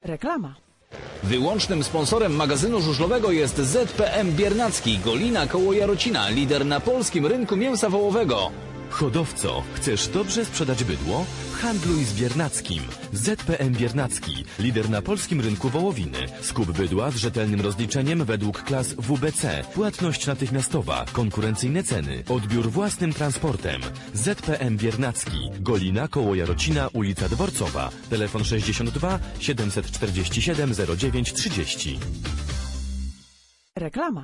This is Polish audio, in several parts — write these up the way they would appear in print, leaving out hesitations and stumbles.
Reklama. Wyłącznym sponsorem magazynu żużlowego jest ZPM Biernacki, Golina koło Jarocina, lider na polskim rynku mięsa wołowego. Hodowco, chcesz dobrze sprzedać bydło? Handluj z Biernackim. ZPM Biernacki, lider na polskim rynku wołowiny. Skup bydła z rzetelnym rozliczeniem według klas WBC. Płatność natychmiastowa, konkurencyjne ceny, odbiór własnym transportem. ZPM Biernacki, Golina koło Jarocina, ulica Dworcowa. Telefon 62 747 09 30. Reklama.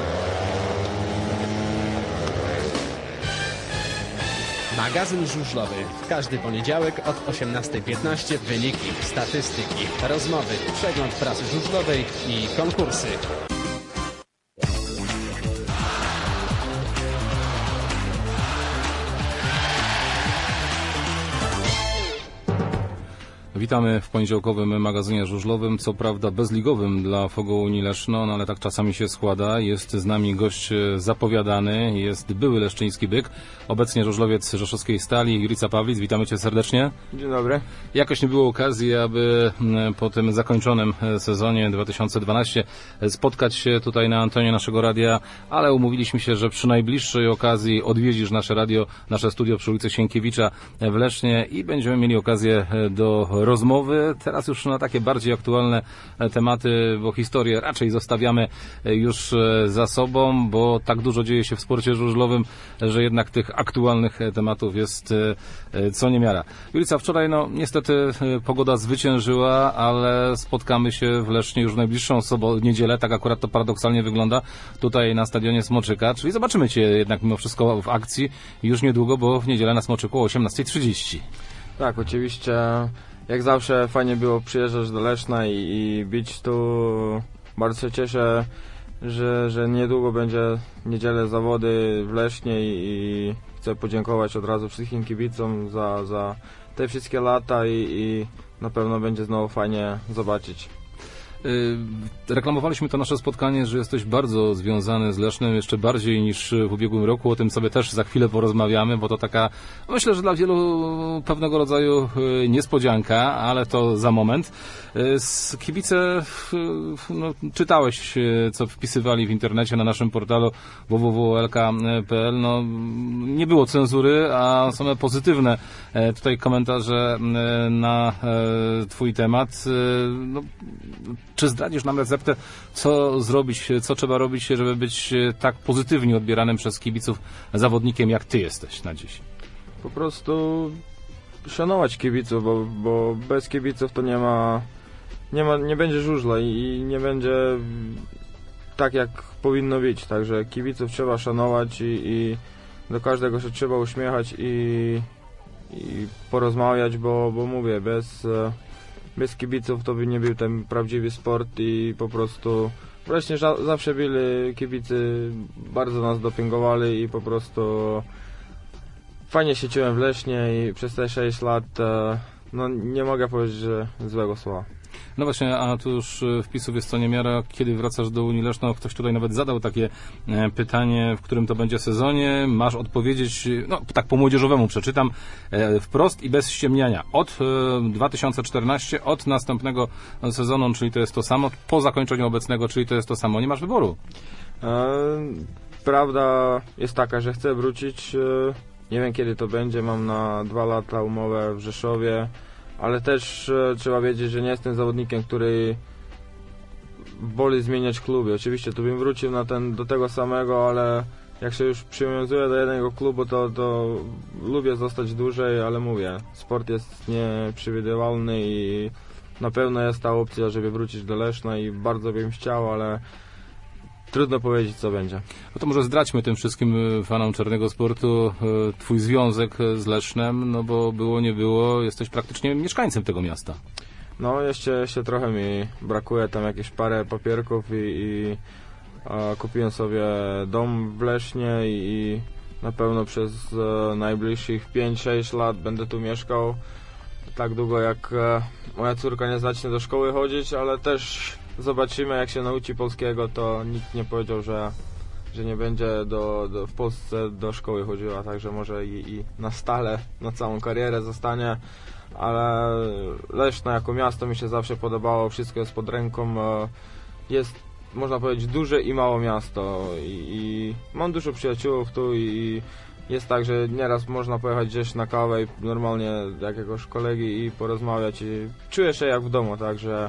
Magazyn żużlowy. W każdy poniedziałek od 18:15 wyniki, statystyki, rozmowy, przegląd prasy żużlowej i konkursy. Witamy w poniedziałkowym magazynie żużlowym, co prawda bezligowym dla Fogołuni Leszno, no ale tak czasami się składa. Jest z nami gość zapowiadany, jest były leszczyński byk, obecnie żużlowiec rzeszowskiej Stali, Jurica Pawlic. Witamy Cię serdecznie. Dzień dobry. Jakoś nie było okazji, aby po tym zakończonym sezonie 2012 spotkać się tutaj na antenie naszego radia, ale umówiliśmy się, że przy najbliższej okazji odwiedzisz nasze radio, nasze studio przy ulicy Sienkiewicza w Lesznie i będziemy mieli okazję do rozmowy. Teraz już na takie bardziej aktualne tematy, bo historię raczej zostawiamy już za sobą, bo tak dużo dzieje się w sporcie żużlowym, że jednak tych aktualnych tematów jest co niemiara. Julica, wczoraj niestety pogoda zwyciężyła, ale spotkamy się w Lesznie już w najbliższą niedzielę, tak akurat to paradoksalnie wygląda, tutaj na stadionie Smoczyka, czyli zobaczymy Cię jednak mimo wszystko w akcji już niedługo, bo w niedzielę na Smoczyku o 18:30. Tak, oczywiście. Jak zawsze fajnie było przyjeżdżać do Leszna i być tu. Bardzo się cieszę, że niedługo będzie niedzielę zawody w Lesznie i chcę podziękować od razu wszystkim kibicom za te wszystkie lata i na pewno będzie znowu fajnie zobaczyć. Reklamowaliśmy to nasze spotkanie, że jesteś bardzo związany z Lesznem, jeszcze bardziej niż w ubiegłym roku. O tym sobie też za chwilę porozmawiamy, bo to taka, myślę, że dla wielu pewnego rodzaju niespodzianka, ale to za moment. Kibice, czytałeś, co wpisywali w internecie na naszym portalu www.lk.pl. Nie było cenzury, a same pozytywne tutaj komentarze na Twój temat. Czy zdradzisz nam receptę, co zrobić, co trzeba robić, żeby być tak pozytywnie odbieranym przez kibiców zawodnikiem, jak Ty jesteś na dziś? Po prostu szanować kibiców, bo bez kibiców to nie będzie żużla i nie będzie tak, jak powinno być. Także kibiców trzeba szanować i do każdego się trzeba uśmiechać i porozmawiać, bo mówię, bez kibiców to by nie był ten prawdziwy sport i po prostu właśnie zawsze byli kibicy, bardzo nas dopingowali i po prostu fajnie się czułem w Lesznie i przez te 6 lat nie mogę powiedzieć, że złego słowa. No właśnie, a tu już wpisów jest co niemiara. Kiedy wracasz do Unii Leszno? Ktoś tutaj nawet zadał takie pytanie, w którym to będzie sezonie. Masz odpowiedzieć, tak po młodzieżowemu przeczytam, wprost i bez ściemniania. Od 2014, od następnego sezonu, czyli to jest to samo, po zakończeniu obecnego, czyli to jest to samo. Nie masz wyboru. Prawda jest taka, że chcę wrócić. Nie wiem, kiedy to będzie. Mam na 2 lata umowę w Rzeszowie. Ale też trzeba wiedzieć, że nie jestem zawodnikiem, który woli zmieniać kluby. Oczywiście tu bym wrócił do tego samego, ale jak się już przywiązuję do jednego klubu, to lubię zostać dłużej, ale mówię, sport jest nieprzewidywalny i na pewno jest ta opcja, żeby wrócić do Leszna i bardzo bym chciał, ale trudno powiedzieć, co będzie. No to może zdradźmy tym wszystkim fanom czarnego sportu Twój związek z Lesznem, bo było nie było, jesteś praktycznie mieszkańcem tego miasta. Jeszcze trochę mi brakuje, tam jakieś parę papierków i kupiłem sobie dom w Lesznie i na pewno przez najbliższych 5-6 lat będę tu mieszkał tak długo, jak moja córka nie zacznie do szkoły chodzić, ale też zobaczymy, jak się nauczy polskiego, to nikt nie powiedział, że nie będzie w Polsce do szkoły chodziła, także może i na stale, na całą karierę zostanie. ale Leszno jako miasto mi się zawsze podobało, wszystko jest pod ręką, jest, można powiedzieć, duże i mało miasto i mam dużo przyjaciół tu i jest tak, że nieraz można pojechać gdzieś na kawę i normalnie jakiegoś kolegi i porozmawiać i czuję się jak w domu, także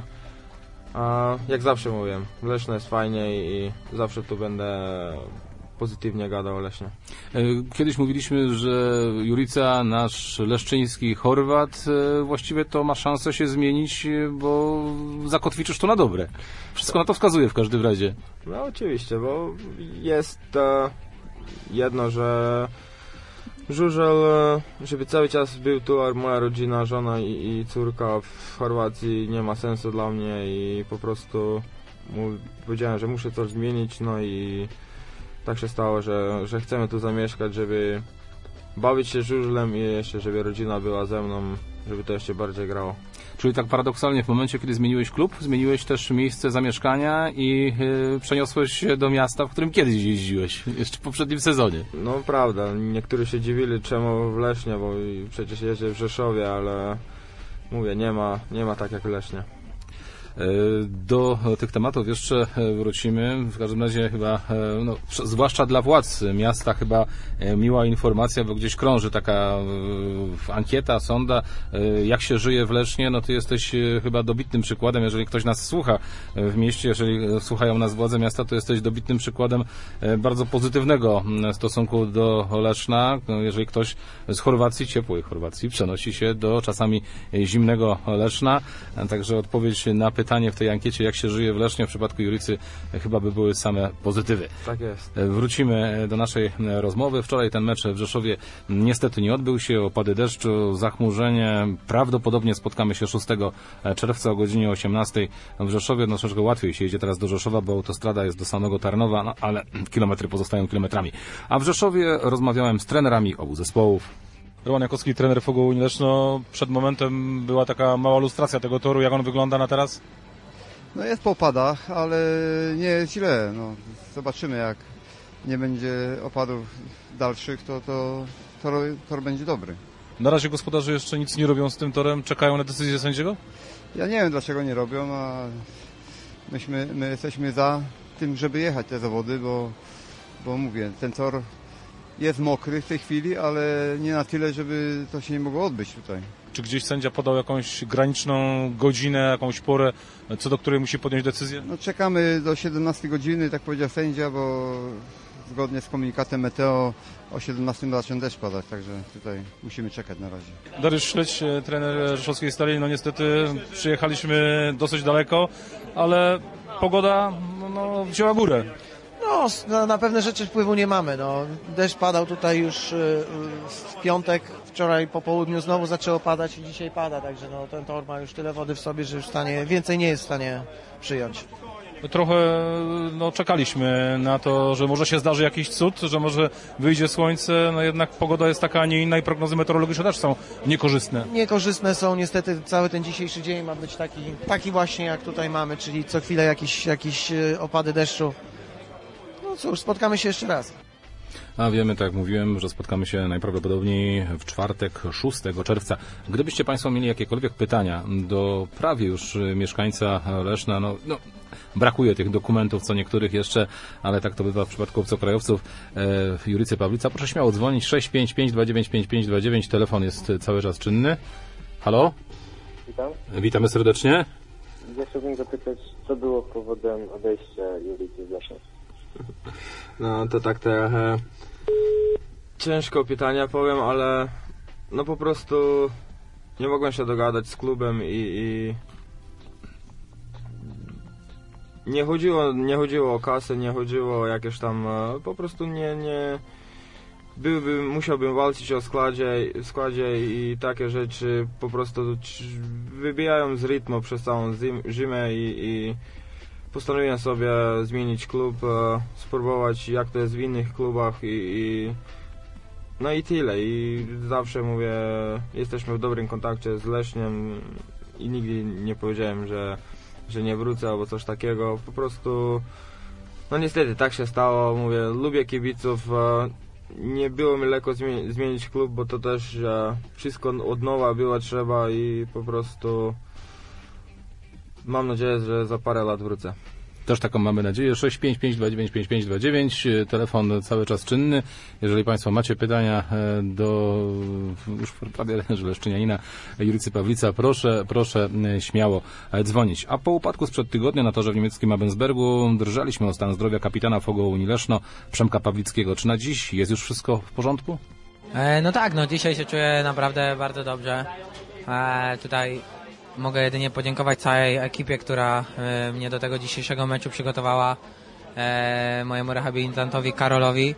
jak zawsze mówię, Leszno jest fajnie i zawsze tu będę pozytywnie gadał o Leśnie. Kiedyś mówiliśmy, że Jurica, nasz leszczyński Chorwat, właściwie to ma szansę się zmienić, bo zakotwiczysz to na dobre. Wszystko na to wskazuje w każdym razie. No oczywiście, bo jest jedno, że Żużel, żeby cały czas był tu, a moja rodzina, żona i córka w Chorwacji nie ma sensu dla mnie i po prostu powiedziałem, że muszę coś zmienić, no i tak się stało, że chcemy tu zamieszkać, żeby bawić się żużlem i jeszcze, żeby rodzina była ze mną, żeby to jeszcze bardziej grało. Czyli tak paradoksalnie w momencie, kiedy zmieniłeś klub, zmieniłeś też miejsce zamieszkania i przeniosłeś się do miasta, w którym kiedyś jeździłeś, jeszcze w poprzednim sezonie. No prawda, niektórzy się dziwili czemu w Lesznie, bo przecież jeżdżę w Rzeszowie, ale mówię, nie ma tak jak w Lesznie. Do tych tematów jeszcze wrócimy. W każdym razie chyba, no, zwłaszcza dla władz miasta chyba miła informacja, bo gdzieś krąży taka ankieta, sonda, jak się żyje w Lesznie. No ty jesteś chyba dobitnym przykładem, jeżeli ktoś nas słucha w mieście, jeżeli słuchają nas władze miasta, to jesteś dobitnym przykładem bardzo pozytywnego stosunku do Leszna. Jeżeli ktoś z Chorwacji, ciepłej Chorwacji, przenosi się do czasami zimnego Leszna. Także odpowiedź na pytanie w tej ankiecie, jak się żyje w Lesznie, w przypadku Juricy chyba by były same pozytywy. Tak jest. Wrócimy do naszej rozmowy. Wczoraj ten mecz w Rzeszowie niestety nie odbył się. Opady deszczu, zachmurzenie. Prawdopodobnie spotkamy się 6 czerwca o godzinie 18 w Rzeszowie. No troszeczkę łatwiej się jedzie teraz do Rzeszowa, bo autostrada jest do samego Tarnowa, no ale kilometry pozostają kilometrami. A w Rzeszowie rozmawiałem z trenerami obu zespołów. Roman Jakowski, trener Fogołu Leszno. Przed momentem była taka mała lustracja tego toru. Jak on wygląda na teraz? No jest po opadach, ale nie jest źle. No, zobaczymy, jak nie będzie opadów dalszych, to tor będzie dobry. Na razie gospodarze jeszcze nic nie robią z tym torem. Czekają na decyzję sędziego? Ja nie wiem, dlaczego nie robią, a my jesteśmy za tym, żeby jechać te zawody, bo mówię, ten tor jest mokry w tej chwili, ale nie na tyle, żeby to się nie mogło odbyć tutaj. Czy gdzieś sędzia podał jakąś graniczną godzinę, jakąś porę, co do której musi podjąć decyzję? No czekamy do 17 godziny, tak powiedział sędzia, bo zgodnie z komunikatem Meteo o 17 zacznie deszcz padać, także tutaj musimy czekać na razie. Dariusz Śledź, trener rzeszowskiej Stali, no niestety przyjechaliśmy dosyć daleko, ale pogoda wzięła górę. No, na pewne rzeczy wpływu nie mamy. No, deszcz padał tutaj już w piątek, wczoraj po południu znowu zaczęło padać i dzisiaj pada, także no, ten tor ma już tyle wody w sobie, że już więcej nie jest w stanie przyjąć. Trochę czekaliśmy na to, że może się zdarzy jakiś cud, że może wyjdzie słońce, no jednak pogoda jest taka, a nie inna i prognozy meteorologiczne też są niekorzystne. Niekorzystne są niestety, cały ten dzisiejszy dzień ma być taki właśnie jak tutaj mamy, czyli co chwilę jakieś opady deszczu. No cóż, spotkamy się jeszcze raz. A wiemy, tak jak mówiłem, że spotkamy się najprawdopodobniej w czwartek, 6 czerwca. Gdybyście Państwo mieli jakiekolwiek pytania do prawie już mieszkańca Leszna, brakuje tych dokumentów, co niektórych jeszcze, ale tak to bywa w przypadku obcokrajowców, Juricy Pawlica, proszę śmiało dzwonić, 655 29 5529, telefon jest cały czas czynny. Halo? Witam. Witamy serdecznie. Ja chciałbym zapytać, co było powodem odejścia Juricy z Leszna? No to tak trochę ciężko pytania powiem, ale no po prostu nie mogłem się dogadać z klubem i nie chodziło o kasę, nie chodziło o jakieś tam, po prostu musiałbym walczyć o składzie i takie rzeczy po prostu wybijają z rytmu przez całą zimę i postanowiłem sobie zmienić klub, spróbować jak to jest w innych klubach no i tyle. I zawsze mówię, jesteśmy w dobrym kontakcie z Leśniem i nigdy nie powiedziałem, że nie wrócę albo coś takiego. Po prostu, no niestety tak się stało. Mówię, lubię kibiców. nie było mi lekko zmienić klub, bo to też wszystko od nowa było trzeba i po prostu mam nadzieję, że za parę lat wrócę. Też taką mamy nadzieję. 655295529, telefon cały czas czynny. Jeżeli Państwo macie pytania do już prawie leszczynianina Juricy Pawlica, proszę śmiało dzwonić. A po upadku sprzed tygodnia na torze w niemieckim Abensbergu drżeliśmy o stan zdrowia kapitana Fogo Unii Leszno, Przemka Pawlickiego. Czy na dziś jest już wszystko w porządku? No tak, no dzisiaj się czuję naprawdę bardzo dobrze. Tutaj mogę jedynie podziękować całej ekipie, która mnie do tego dzisiejszego meczu przygotowała, mojemu rehabilitantowi Karolowi,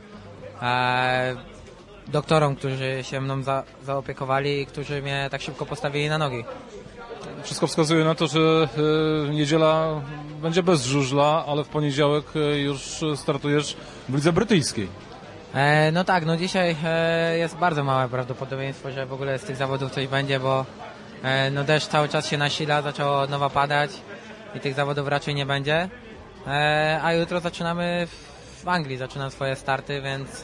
doktorom, którzy się mną zaopiekowali i którzy mnie tak szybko postawili na nogi. Wszystko wskazuje na to, że niedziela będzie bez żużla, ale w poniedziałek już startujesz w lidze brytyjskiej. No tak, no dzisiaj jest bardzo małe prawdopodobieństwo, że w ogóle z tych zawodów coś będzie, bo no deszcz cały czas się nasila, zaczęło od nowa padać i tych zawodów raczej nie będzie. A jutro zaczynamy w Anglii, zaczynam swoje starty, więc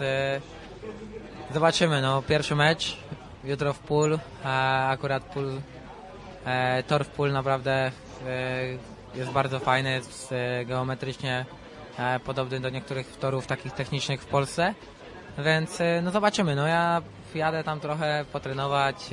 zobaczymy. No, pierwszy mecz jutro w Poole, akurat tor w Poole naprawdę jest bardzo fajny, jest geometrycznie podobny do niektórych torów takich technicznych w Polsce, więc no zobaczymy. No ja jadę tam trochę potrenować.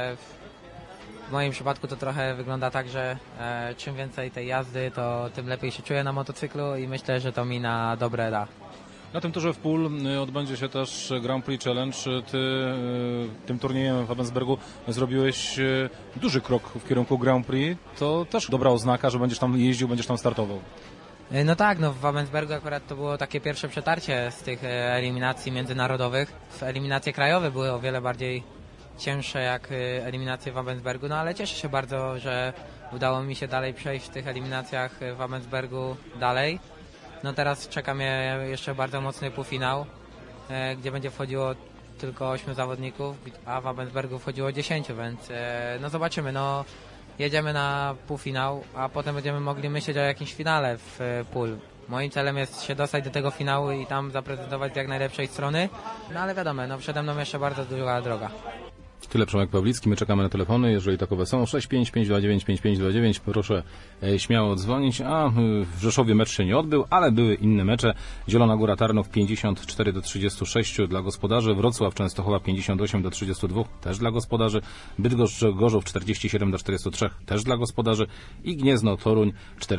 W moim przypadku to trochę wygląda tak, że czym więcej tej jazdy, to tym lepiej się czuję na motocyklu i myślę, że to mi na dobre da. Na tym torze w Poole odbędzie się też Grand Prix Challenge. Ty tym turniejem w Abensbergu zrobiłeś duży krok w kierunku Grand Prix. To też dobra oznaka, że będziesz tam jeździł, będziesz tam startował. No tak, no w Abensbergu akurat to było takie pierwsze przetarcie z tych eliminacji międzynarodowych. Eliminacje krajowe były o wiele bardziej cięższe jak eliminacje w Abensbergu, no ale cieszę się bardzo, że udało mi się dalej przejść w tych eliminacjach w Abensbergu dalej. No teraz czeka mnie jeszcze bardzo mocny półfinał, gdzie będzie wchodziło tylko 8 zawodników, a w Abensbergu wchodziło 10, więc no zobaczymy, no jedziemy na półfinał, a potem będziemy mogli myśleć o jakimś finale w Poole. Moim celem jest się dostać do tego finału i tam zaprezentować z jak najlepszej strony, no ale wiadomo, no przede mną jeszcze bardzo długa droga. Tyle Przemek Pawlicki, my czekamy na telefony, jeżeli takowe są. 655295529, proszę śmiało dzwonić. A w Rzeszowie mecz się nie odbył, ale były inne mecze. Zielona Góra Tarnów 54-36 dla gospodarzy, Wrocław Częstochowa 58-32 też dla gospodarzy, Bydgoszcz Gorzów 47-43 też dla gospodarzy i Gniezno Toruń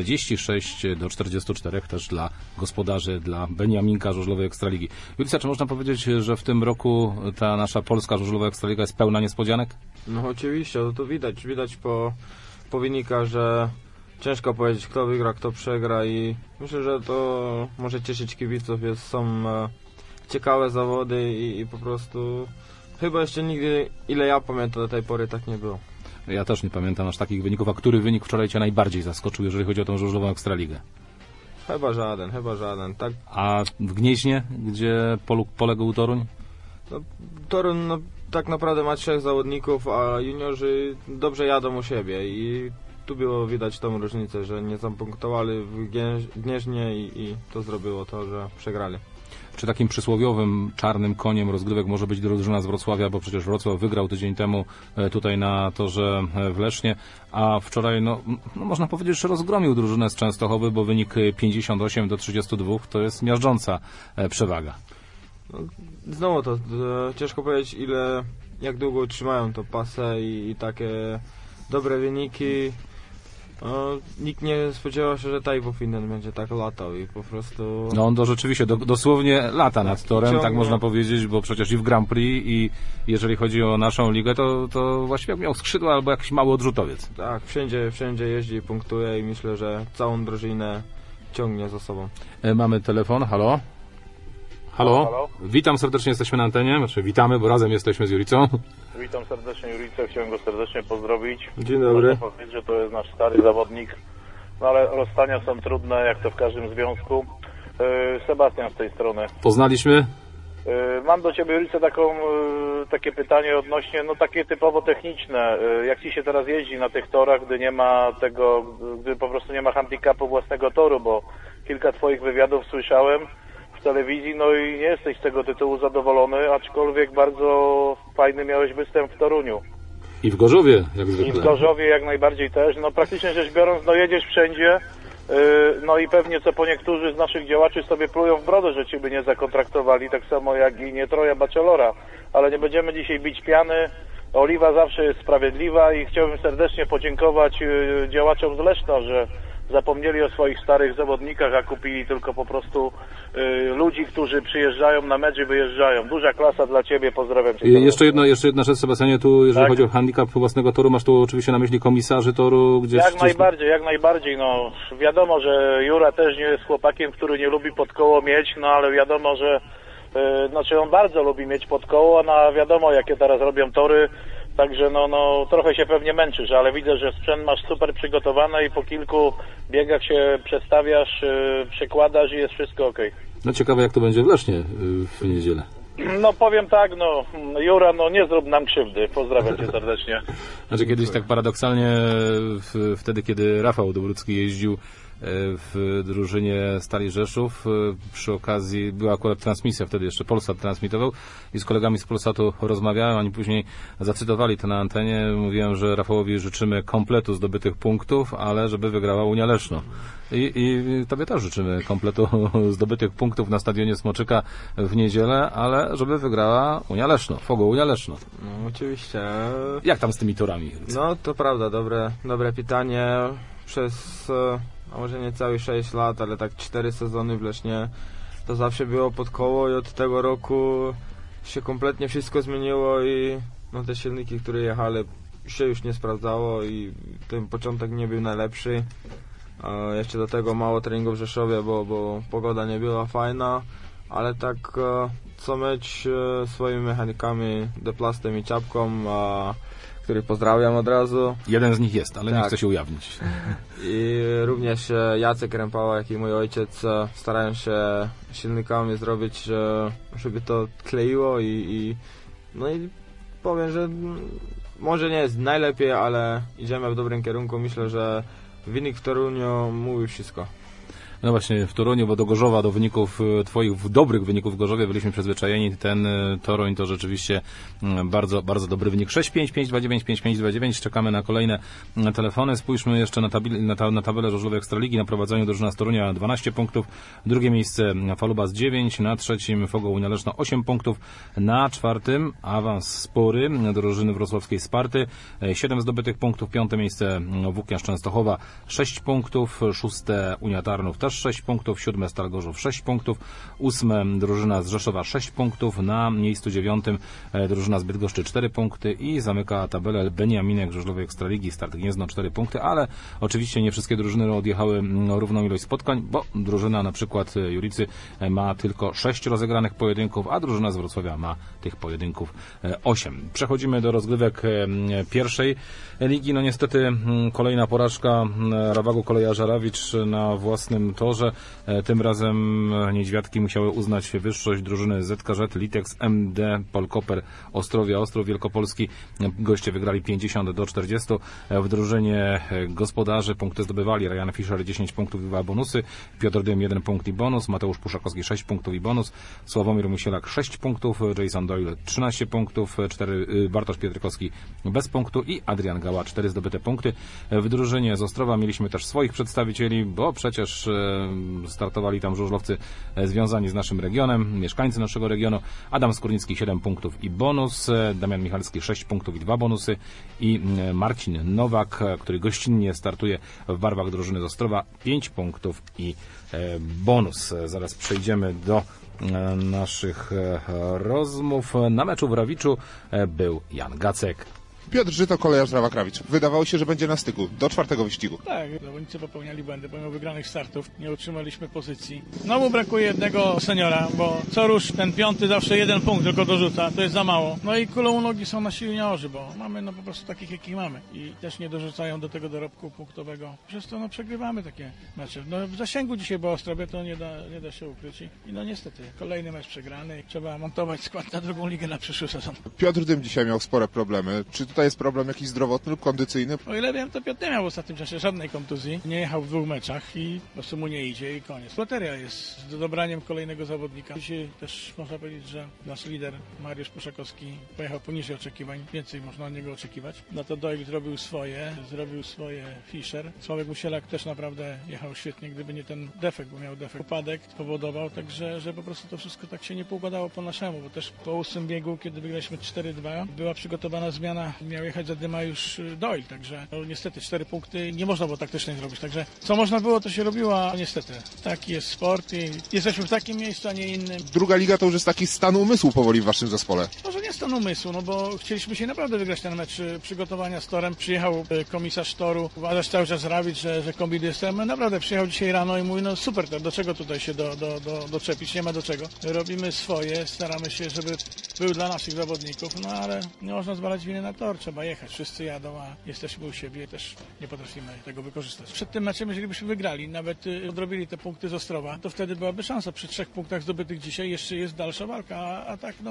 46-44 też dla gospodarzy, dla Beniaminka żużlowej Ekstraligi. Julica, czy można powiedzieć, że w tym roku ta nasza polska żużlowa Ekstraliga jest pełna niespodzianek? No oczywiście, to widać po wynikach, że ciężko powiedzieć, kto wygra, kto przegra i myślę, że to może cieszyć kibiców. Są ciekawe zawody i po prostu chyba jeszcze nigdy, ile ja pamiętam do tej pory, tak nie było. Ja też nie pamiętam aż takich wyników. A który wynik wczoraj Cię najbardziej zaskoczył, jeżeli chodzi o tą żużlową Ekstraligę? Chyba żaden. Tak. A w Gnieźnie, gdzie poległ Toruń? No, Toruń tak naprawdę ma 3 zawodników, a juniorzy dobrze jadą u siebie i tu było widać tą różnicę, że nie zapunktowali w Gnieźnie i to zrobiło to, że przegrali. Czy takim przysłowiowym czarnym koniem rozgrywek może być drużyna z Wrocławia, bo przecież Wrocław wygrał tydzień temu tutaj na torze w Lesznie, a wczoraj, no można powiedzieć, że rozgromił drużynę z Częstochowy, bo wynik 58-32 to jest miażdżąca przewaga. No, znowu to ciężko powiedzieć, jak długo utrzymają to pasę i takie dobre wyniki. Nikt nie spodziewał się, że Taiwo Finnen będzie tak latał i po prostu... No on to rzeczywiście dosłownie lata nad torem, tak można powiedzieć, bo przecież i w Grand Prix i jeżeli chodzi o naszą ligę, to właściwie jak miał skrzydła albo jakiś mały odrzutowiec. Tak, wszędzie jeździ i punktuje i myślę, że całą drużynę ciągnie za sobą. Mamy telefon, halo? Halo? Witam serdecznie, jesteśmy na antenie, witamy, bo razem jesteśmy z Juricą. Witam serdecznie Juricę, chciałem go serdecznie pozdrowić. Dzień dobry. Można powiedzieć, że to jest nasz stary zawodnik, no ale rozstania są trudne, jak to w każdym związku. Sebastian z tej strony. Poznaliśmy? Mam do Ciebie, Juricę, takie pytanie odnośnie, takie typowo techniczne. Jak Ci się teraz jeździ na tych torach, gdy po prostu nie ma handicapu własnego toru, bo kilka Twoich wywiadów słyszałem. W telewizji, no i nie jesteś z tego tytułu zadowolony, aczkolwiek bardzo fajny miałeś występ w Toruniu. I w Gorzowie, jak zwykle. I w Gorzowie jak najbardziej też. No praktycznie rzecz biorąc, no jedziesz wszędzie, no i pewnie co po niektórzy z naszych działaczy sobie plują w brodę, że ciebie nie zakontraktowali, tak samo jak i nie Troja Bachelora, ale nie będziemy dzisiaj bić piany. Oliwa zawsze jest sprawiedliwa i chciałbym serdecznie podziękować działaczom z Leszna, że zapomnieli o swoich starych zawodnikach, a kupili tylko po prostu ludzi, którzy przyjeżdżają na mecz i wyjeżdżają. Duża klasa dla Ciebie, pozdrawiam Cię. Jeszcze jedna rzecz, Sebastianie, tu jeżeli chodzi o handicap własnego toru, masz tu oczywiście na myśli komisarzy toru? Jak najbardziej, no wiadomo, że Jura też nie jest chłopakiem, który nie lubi pod koło mieć, no ale wiadomo, że znaczy on bardzo lubi mieć pod koło, no a wiadomo jakie teraz robią tory. Także no trochę się pewnie męczysz, ale widzę, że sprzęt masz super przygotowany i po kilku biegach się przestawiasz, przekładasz i jest wszystko okej. No ciekawe jak to będzie w Lesznie w niedzielę. No powiem tak, no Jura, no nie zrób nam krzywdy, pozdrawiam Cię serdecznie. Znaczy kiedyś tak paradoksalnie, wtedy kiedy Rafał Dobrucki jeździł w drużynie Stali Rzeszów, przy okazji była akurat transmisja, wtedy jeszcze Polsat transmitował i z kolegami z Polsatu rozmawiałem, oni później zacytowali to na antenie, mówiłem, że Rafałowi życzymy kompletu zdobytych punktów, ale żeby wygrała Unia Leszno. I Tobie też życzymy kompletu zdobytych punktów na stadionie Smoczyka w niedzielę, ale żeby wygrała Unia Leszno, Fogo Unia Leszno. No oczywiście. Jak tam z tymi torami? No to prawda, dobre pytanie. Przez może nie całe 6 lat, ale tak 4 sezony w Lesznie to zawsze było pod koło i od tego roku się kompletnie wszystko zmieniło i no te silniki, które jechali, się już nie sprawdzało i ten początek nie był najlepszy. Jeszcze do tego mało treningów w Rzeszowie, bo pogoda nie była fajna, ale tak co mecz swoimi mechanikami, Deplastem i Czapką, który pozdrawiam od razu. Jeden z nich jest, ale tak, nie chcę się ujawnić. I również Jacek Rępała, jak i mój ojciec starają się silnikami zrobić, żeby to kleiło no i powiem, że może nie jest najlepiej, ale idziemy w dobrym kierunku. Myślę, że wynik w Toruniu mówi wszystko. No właśnie, w Toruniu, bo do Gorzowa, do wyników Twoich dobrych wyników w Gorzowie byliśmy przyzwyczajeni. Ten Toruń to rzeczywiście bardzo, bardzo dobry wynik. 655295529. Czekamy na kolejne telefony. Spójrzmy jeszcze na tabelę żużlowej Ekstraligi. Na prowadzeniu drużyna z Torunia 12 punktów. Drugie miejsce Falubas 9. Na trzecim Fogo Unia Leszno 8 punktów. Na czwartym awans spory drużyny wrocławskiej Sparty. 7 zdobytych punktów. Piąte miejsce Włókniarz Częstochowa 6 punktów. Szóste Unia Tarnów też 6 punktów, 7 Stal Gorzów 6 punktów, 8 drużyna z Rzeszowa 6 punktów, na miejscu 9 drużyna z Bydgoszczy 4 punkty i zamyka tabelę Beniaminek żużlowej Ekstraligi, Start Gniezno 4 punkty, ale oczywiście nie wszystkie drużyny odjechały równą ilość spotkań, bo drużyna na przykład Juricy ma tylko 6 rozegranych pojedynków, a drużyna z Wrocławia ma tych pojedynków 8. Przechodzimy do rozgrywek pierwszej ligi. No niestety kolejna porażka Rawagu Koleja Żarawicz na własnym torze. Tym razem Niedźwiadki musiały uznać wyższość drużyny ZKŻ, Litex, MD, Polkoper, Ostrowia, Ostrów Wielkopolski. Goście wygrali 50-40. W drużynie gospodarzy punkty zdobywali Ryan Fischer 10 punktów i 2 bonusy, Piotr Dym 1 punkt i bonus, Mateusz Puszakowski 6 punktów i bonus, Sławomir Musielak 6 punktów, Jason Doyle 13 punktów, 4 Bartosz Pietrykowski bez punktu i Adrian Gała 4 zdobyte punkty. W drużynie z Ostrowa mieliśmy też swoich przedstawicieli, bo przecież startowali tam żużlowcy związani z naszym regionem, mieszkańcy naszego regionu. Adam Skórnicki 7 punktów i bonus, Damian Michalski 6 punktów i 2 bonusy i Marcin Nowak, który gościnnie startuje w barwach drużyny z Ostrowa, 5 punktów i bonus. Zaraz przejdziemy do naszych rozmów. Na meczu w Rawiczu był Jan Gacek. Piotr Żyto, kolejarz Rawa-Krawicz. Wydawało się, że będzie na styku do 4. wyścigu. Tak, zawodnicy popełniali błędy, pomimo wygranych startów nie utrzymaliśmy pozycji. Znowu brakuje jednego seniora, bo co rusz ten 5 zawsze 1 punkt tylko dorzuca, to jest za mało. No i kulą u nogi są nasi juniorzy, bo mamy po prostu takich, jakich mamy i też nie dorzucają do tego dorobku punktowego. Przez to przegrywamy takie mecze. W zasięgu dzisiaj było Ostrowie, to nie da się ukryć i niestety kolejny mecz przegrany. Trzeba montować skład na drugą ligę na przyszły sezon. Piotr Dym dzisiaj miał spore problemy. Czy tutaj jest problem jakiś zdrowotny lub kondycyjny? O ile wiem, to Piotr nie miał w ostatnim czasie żadnej kontuzji. Nie jechał w 2 meczach i po prostu mu nie idzie i koniec. Loteria jest z dobraniem kolejnego zawodnika. Dzisiaj też można powiedzieć, że nasz lider Mariusz Puszakowski pojechał poniżej oczekiwań. Więcej można od niego oczekiwać. No to Doyle zrobił swoje Fischer. Sławek Musielak też naprawdę jechał świetnie, gdyby nie ten defekt, bo miał defekt. Upadek spowodował, także że po prostu to wszystko tak się nie poukładało po naszemu, bo też po 8 biegu, kiedy wygraliśmy 4-2, była przygotowana zmiana, miał jechać za dyma już Doyle, także no, niestety 4 punkty nie można było taktycznie zrobić, także co można było, to się robiło, a niestety taki jest sport i jesteśmy w takim miejscu, a nie innym. Druga liga to już jest taki stan umysłu powoli w waszym zespole. Może nie stan umysłu, no bo chcieliśmy się naprawdę wygrać ten mecz przygotowania z Torem. Przyjechał komisarz Toru, Adaś cały czas rabić, że kombinujemy. Naprawdę przyjechał dzisiaj rano i mówi, no super, to do czego tutaj się doczepić, nie ma do czego. Robimy swoje, staramy się, żeby był dla naszych zawodników, no ale nie można zwalać winy na Tor, trzeba jechać, wszyscy jadą, a jesteśmy u siebie, też nie potrafimy tego wykorzystać. Przed tym meczem, jeżeli byśmy wygrali, nawet odrobili te punkty z Ostrowa, to wtedy byłaby szansa przy 3 punktach zdobytych dzisiaj, jeszcze jest dalsza walka, a tak, no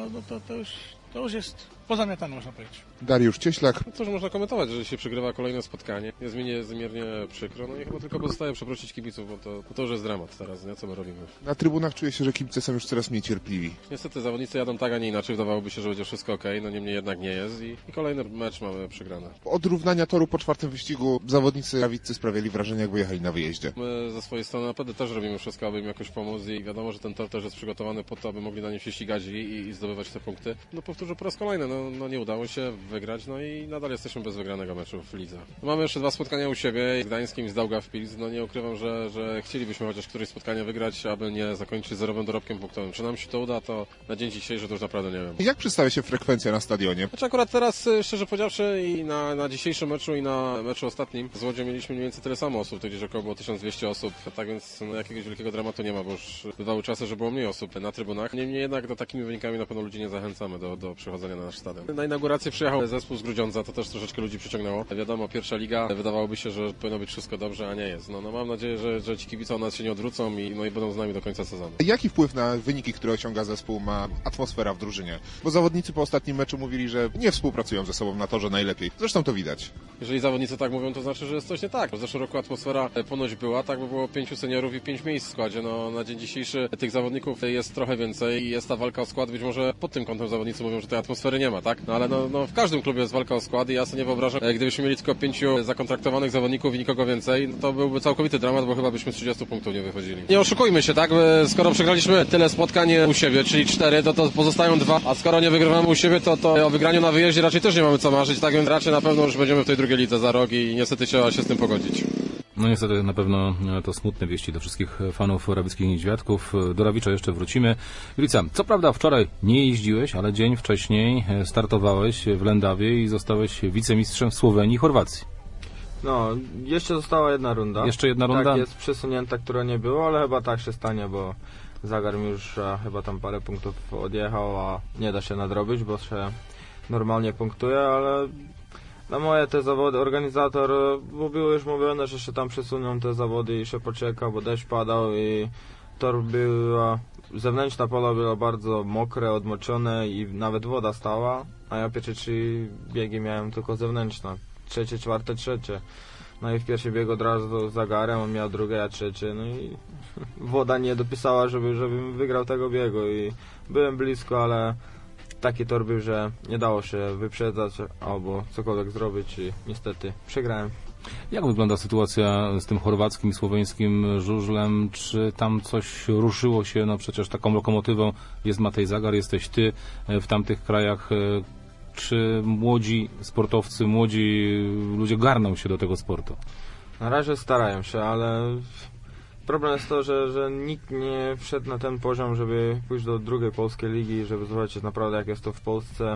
to już jest pozamiatane, można powiedzieć. Dariusz Cieślak. Cóż można komentować, że się przegrywa kolejne spotkanie. Jest mi niezmiernie przykro, no i chyba tylko pozostaje przeprosić kibiców, bo to już jest dramat teraz, nie? Co my robimy. Na trybunach czuję się, że kibice są już coraz mniej cierpliwi. Niestety zawodnicy jadą tak, a nie inaczej. Wydawałoby się, że będzie wszystko okej, no niemniej jednak nie jest i kolejny mecz mamy przegrany. Od równania toru po 4. wyścigu zawodnicy Rawiccy sprawiali wrażenie, jakby jechali na wyjeździe. My ze swojej strony naprawdę też robimy wszystko, aby im jakoś pomóc i wiadomo, że ten tor też jest przygotowany po to, aby mogli na nim się ścigać i zdobywać te punkty. No powtórzę po raz kolejny, no nie udało się wygrać, no i nadal jesteśmy bez wygranego meczu w lidze. Mamy jeszcze 2 spotkania u siebie, z Gdańskim i z Daugavpils. No nie ukrywam, że chcielibyśmy chociaż któreś spotkanie wygrać, aby nie zakończyć zerowym dorobkiem punktowym. Czy nam się to uda, to na dzień dzisiejszy to już naprawdę nie wiem. Jak przedstawia się frekwencja na stadionie? Znaczy akurat teraz, szczerze powiedziawszy, i na dzisiejszym meczu i na meczu ostatnim z Łodzią mieliśmy mniej więcej tyle samo osób, to gdzieś około 1200 osób, tak więc no, jakiegoś wielkiego dramatu nie ma, bo już bywały czasy, że było mniej osób na trybunach. Niemniej jednak do takimi wynikami na pewno ludzi nie zachęcamy do przychodzenia na nasz stadion. Na inaugurację przyjechał zespół z Grudziądza, to też troszeczkę ludzi przyciągnęło. Wiadomo, 1. liga, wydawałoby się, że powinno być wszystko dobrze, a nie jest. No mam nadzieję, że ci kibice od nas się nie odwrócą i będą z nami do końca sezonu. Jaki wpływ na wyniki, które osiąga zespół, ma atmosfera w drużynie? Bo zawodnicy po ostatnim meczu mówili, że nie współpracują ze sobą na torze najlepiej. Zresztą to widać. Jeżeli zawodnicy tak mówią, to znaczy, że jest coś nie tak. W zeszłym roku atmosfera ponoć była, tak by było 5 seniorów i 5 miejsc w składzie. No na dzień dzisiejszy tych zawodników jest trochę więcej i jest ta walka o skład. Być może pod tym kątem zawodnicy mówią, że tej atmosfery nie ma, tak? No ale no w każdym klubie jest walka o skład i ja sobie nie wyobrażam, gdybyśmy mieli tylko 5 zakontraktowanych zawodników i nikogo więcej, no to byłby całkowity dramat, bo chyba byśmy z 30 punktów nie wychodzili. Nie oszukujmy się, tak? Skoro przegraliśmy tyle spotkań u siebie, czyli 4, to pozostają 2, a skoro nie wygrywamy u siebie, to o wygraniu na wyjeździe raczej też nie mamy co marzyć, tak więc raczej na pewno już będziemy w tej drugiej lidze za rok i niestety trzeba się z tym pogodzić. No niestety na pewno to smutne wieści do wszystkich fanów Rawickich Niedźwiadków. Do Rawicza jeszcze wrócimy. Julica, co prawda wczoraj nie jeździłeś, ale dzień wcześniej startowałeś w Lendawie i zostałeś wicemistrzem w Słowenii i Chorwacji. No, jeszcze została jedna runda. Jeszcze jedna runda? Tak, jest przesunięta, która nie było, ale chyba tak się stanie, bo Zagar mi już chyba tam parę punktów odjechał, a nie da się nadrobić, bo się normalnie punktuje, ale na moje te zawody organizator, bo było już mówione, że się tam przesuną te zawody i się poczeka, bo deszcz padał i tor była, zewnętrzna pola była bardzo mokre, odmoczone i nawet woda stała, a ja pierwsze 3 biegi miałem tylko zewnętrzne, 3., 4., 3. No i w pierwszym biegu od razu z Zagarem, on miał drugie, ja 3. No i woda nie dopisała, żebym wygrał tego biegu i byłem blisko, ale taki tor był, że nie dało się wyprzedzać albo cokolwiek zrobić i niestety przegrałem. Jak wygląda sytuacja z tym chorwackim i słoweńskim żużlem? Czy tam coś ruszyło się? No przecież taką lokomotywą jest Matej Zagar, jesteś ty w tamtych krajach. Czy młodzi sportowcy, młodzi ludzie garną się do tego sportu? Na razie starają się, ale problem jest to, że nikt nie wszedł na ten poziom, żeby pójść do drugiej polskiej ligi, żeby zobaczyć naprawdę jak jest to w Polsce,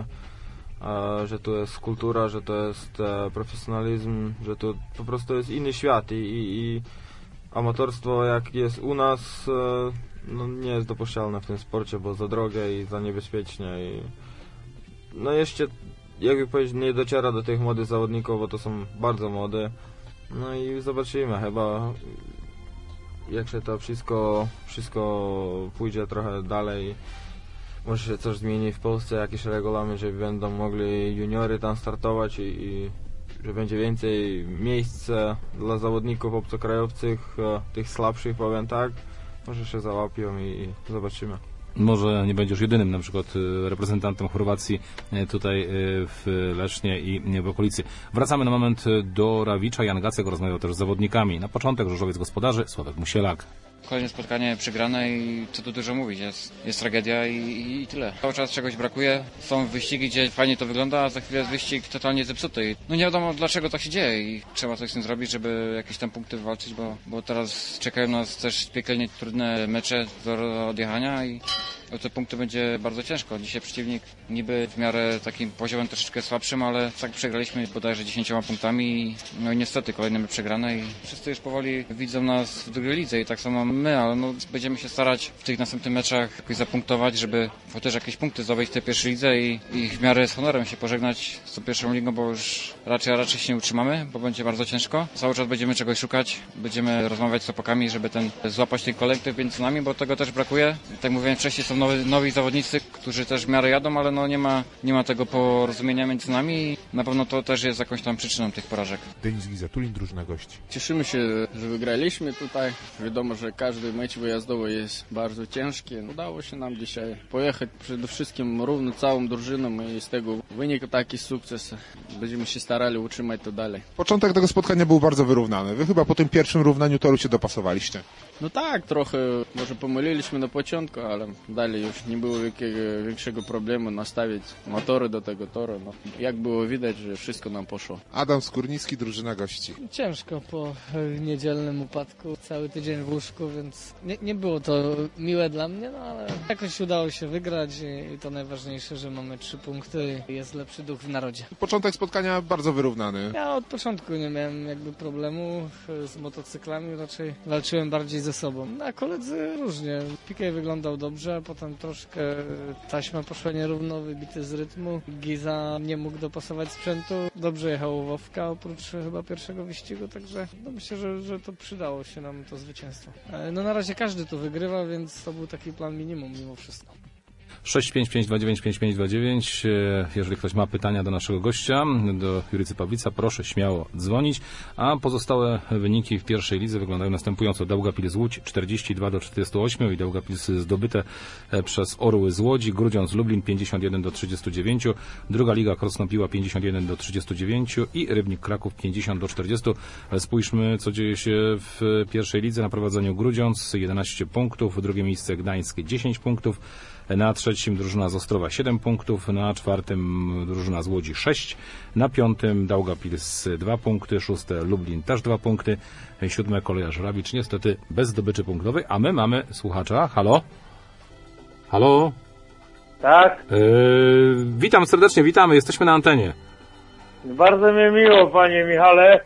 że tu jest kultura, że to jest profesjonalizm, że to po prostu jest inny świat i amatorstwo jak jest u nas no nie jest dopuszczalne w tym sporcie, bo za drogie i za niebezpiecznie no jeszcze, jakby powiedzieć, nie dociera do tych młodych zawodników, bo to są bardzo młode. No i zobaczymy, chyba jak się to wszystko pójdzie trochę dalej. może się coś zmieni w Polsce, jakiś regulamin, że będą mogli juniory tam startować i że będzie więcej miejsc dla zawodników obcokrajowców, tych słabszych, powiem tak. Może się załapią i zobaczymy. Może nie będziesz jedynym na przykład reprezentantem Chorwacji tutaj w Lesznie i w okolicy. Wracamy na moment do Rawicza. Jan Gacek rozmawiał też z zawodnikami. Na początek Różowiec gospodarzy, Sławek Musielak. Kolejne spotkanie przegrane i co tu dużo mówić, jest tragedia i tyle. Cały czas czegoś brakuje, są wyścigi, gdzie fajnie to wygląda, a za chwilę jest wyścig totalnie zepsuty. No nie wiadomo dlaczego tak się dzieje i trzeba coś z tym zrobić, żeby jakieś tam punkty wywalczyć, bo teraz czekają nas też piekielnie trudne mecze do odjechania i o te punkty będzie bardzo ciężko. Dzisiaj przeciwnik niby w miarę takim poziomem troszeczkę słabszym, ale tak przegraliśmy bodajże 10 punktami. No i niestety kolejne przegrane i wszyscy już powoli widzą nas w drugiej lidze i tak samo my, ale no będziemy się starać w tych następnych meczach jakoś zapunktować, żeby chociaż jakieś punkty zdobyć w tej pierwszej lidze i w miarę z honorem się pożegnać z tą pierwszą ligą, bo już raczej się nie utrzymamy, bo będzie bardzo ciężko. Cały czas będziemy czegoś szukać, będziemy rozmawiać z chłopakami, żeby złapać ten kolektyw między nami, bo tego też brakuje. Tak mówiłem wcześniej, są nowi zawodnicy, którzy też w miarę jadą, ale no nie ma tego porozumienia między nami i na pewno to też jest jakąś tam przyczyną tych porażek. Denis Gizatulin, drużyna gości. Cieszymy się, że wygraliśmy tutaj. Wiadomo, że każdy mecz wyjazdowy jest bardzo ciężki. Udało się nam dzisiaj pojechać przede wszystkim równo całą drużyną i z tego wynik taki sukces. Będziemy się starali utrzymać to dalej. Początek tego spotkania był bardzo wyrównany. Wy chyba po tym pierwszym równaniu toru się dopasowaliście. No tak, trochę może pomyliliśmy na początku, ale dalej już nie było większego problemu nastawić motory do tego toru. No, jak było widać, że wszystko nam poszło. Adam Skórnicki, drużyna gości. Ciężko po niedzielnym upadku, cały tydzień w łóżku, więc nie było to miłe dla mnie, no ale jakoś udało się wygrać i to najważniejsze, że mamy 3 punkty i jest lepszy duch w narodzie. Początek spotkania bardzo wyrównany. Ja od początku nie miałem jakby problemu z motocyklami, raczej walczyłem bardziej ze sobą. A koledzy różnie. Piquet wyglądał dobrze, a potem troszkę taśma poszła nierówno, wybity z rytmu. Giza nie mógł dopasować sprzętu. Dobrze jechał Wowka oprócz chyba pierwszego wyścigu, także no myślę, że to przydało się nam to zwycięstwo. No na razie każdy tu wygrywa, więc to był taki plan minimum mimo wszystko. 655295529. Jeżeli ktoś ma pytania do naszego gościa, do Juricy Pawlica, proszę śmiało dzwonić. A pozostałe wyniki w pierwszej lidze wyglądają następująco. Daugavpils Łódź 42-48 i Daugavpils zdobyte przez Orły z Łodzi. Grudziądz Lublin 51-39. Druga liga Krosno-Piła 51-39 i Rybnik Kraków 50-40. Spójrzmy, co dzieje się w pierwszej lidze. Na prowadzeniu Grudziądz 11 punktów, drugie miejsce Gdańsk 10 punktów. Na trzecim drużyna z Ostrowa 7 punktów, na czwartym drużyna z Łodzi 6, na piątym Daugavpils 2 punkty, szóste Lublin też 2 punkty, siódme Kolejarz Rawicz niestety bez zdobyczy punktowej, a my mamy słuchacza. Halo? Halo? Tak? Witam serdecznie, witamy, jesteśmy na antenie. Bardzo mi miło, panie Michale.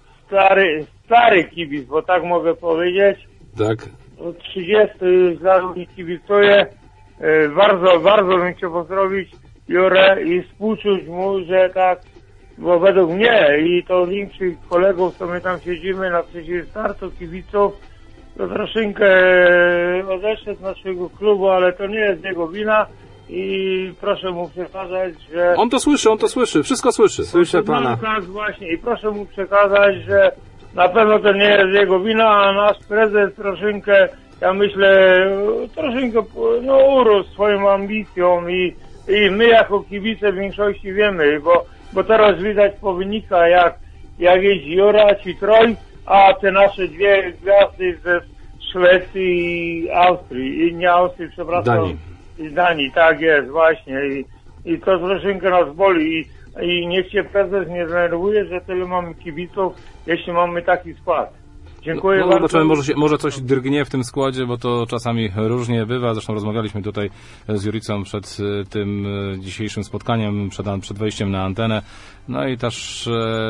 Stary kibic, bo tak mogę powiedzieć. Tak. Od 30 lat mi kibicuję. Bardzo bym chciał pozdrowić Jurę i współczuć mu, że tak, bo według mnie i to większych kolegów, co my tam siedzimy naprzeciw startu kibiców, to troszeczkę odeszedł z naszego klubu, ale to nie jest jego wina i proszę mu przekazać, że... On to słyszy, wszystko słyszy. Słyszę pana. Tak, właśnie i proszę mu przekazać, że na pewno to nie jest jego wina, a nasz prezes troszeczkę, ja myślę, troszeczkę urósł swoją ambicją i my jako kibice w większości wiemy, bo teraz widać po wynikach jak jeździ Jura czy Troj, a te nasze dwie gwiazdy ze Szwecji i Austrii, nie Austrii, przepraszam, z Danii, tak jest właśnie i to troszeczkę nas boli i niech się prezes nie denerwuje, że tyle mamy kibiców, jeśli mamy taki skład. Dziękuję bardzo. Zobaczymy, może coś drgnie w tym składzie, bo to czasami różnie bywa. Zresztą rozmawialiśmy tutaj z Juricą przed tym dzisiejszym spotkaniem, przed wejściem na antenę. No i też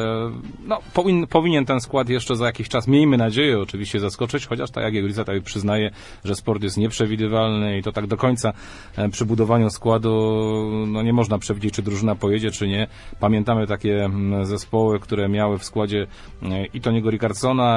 powinien ten skład jeszcze za jakiś czas, miejmy nadzieję, oczywiście zaskoczyć, chociaż tak jak Jurica tak przyznaje, że sport jest nieprzewidywalny i to tak do końca przy budowaniu składu nie można przewidzieć, czy drużyna pojedzie, czy nie. Pamiętamy takie zespoły, które miały w składzie i Toniego Rickardsona, i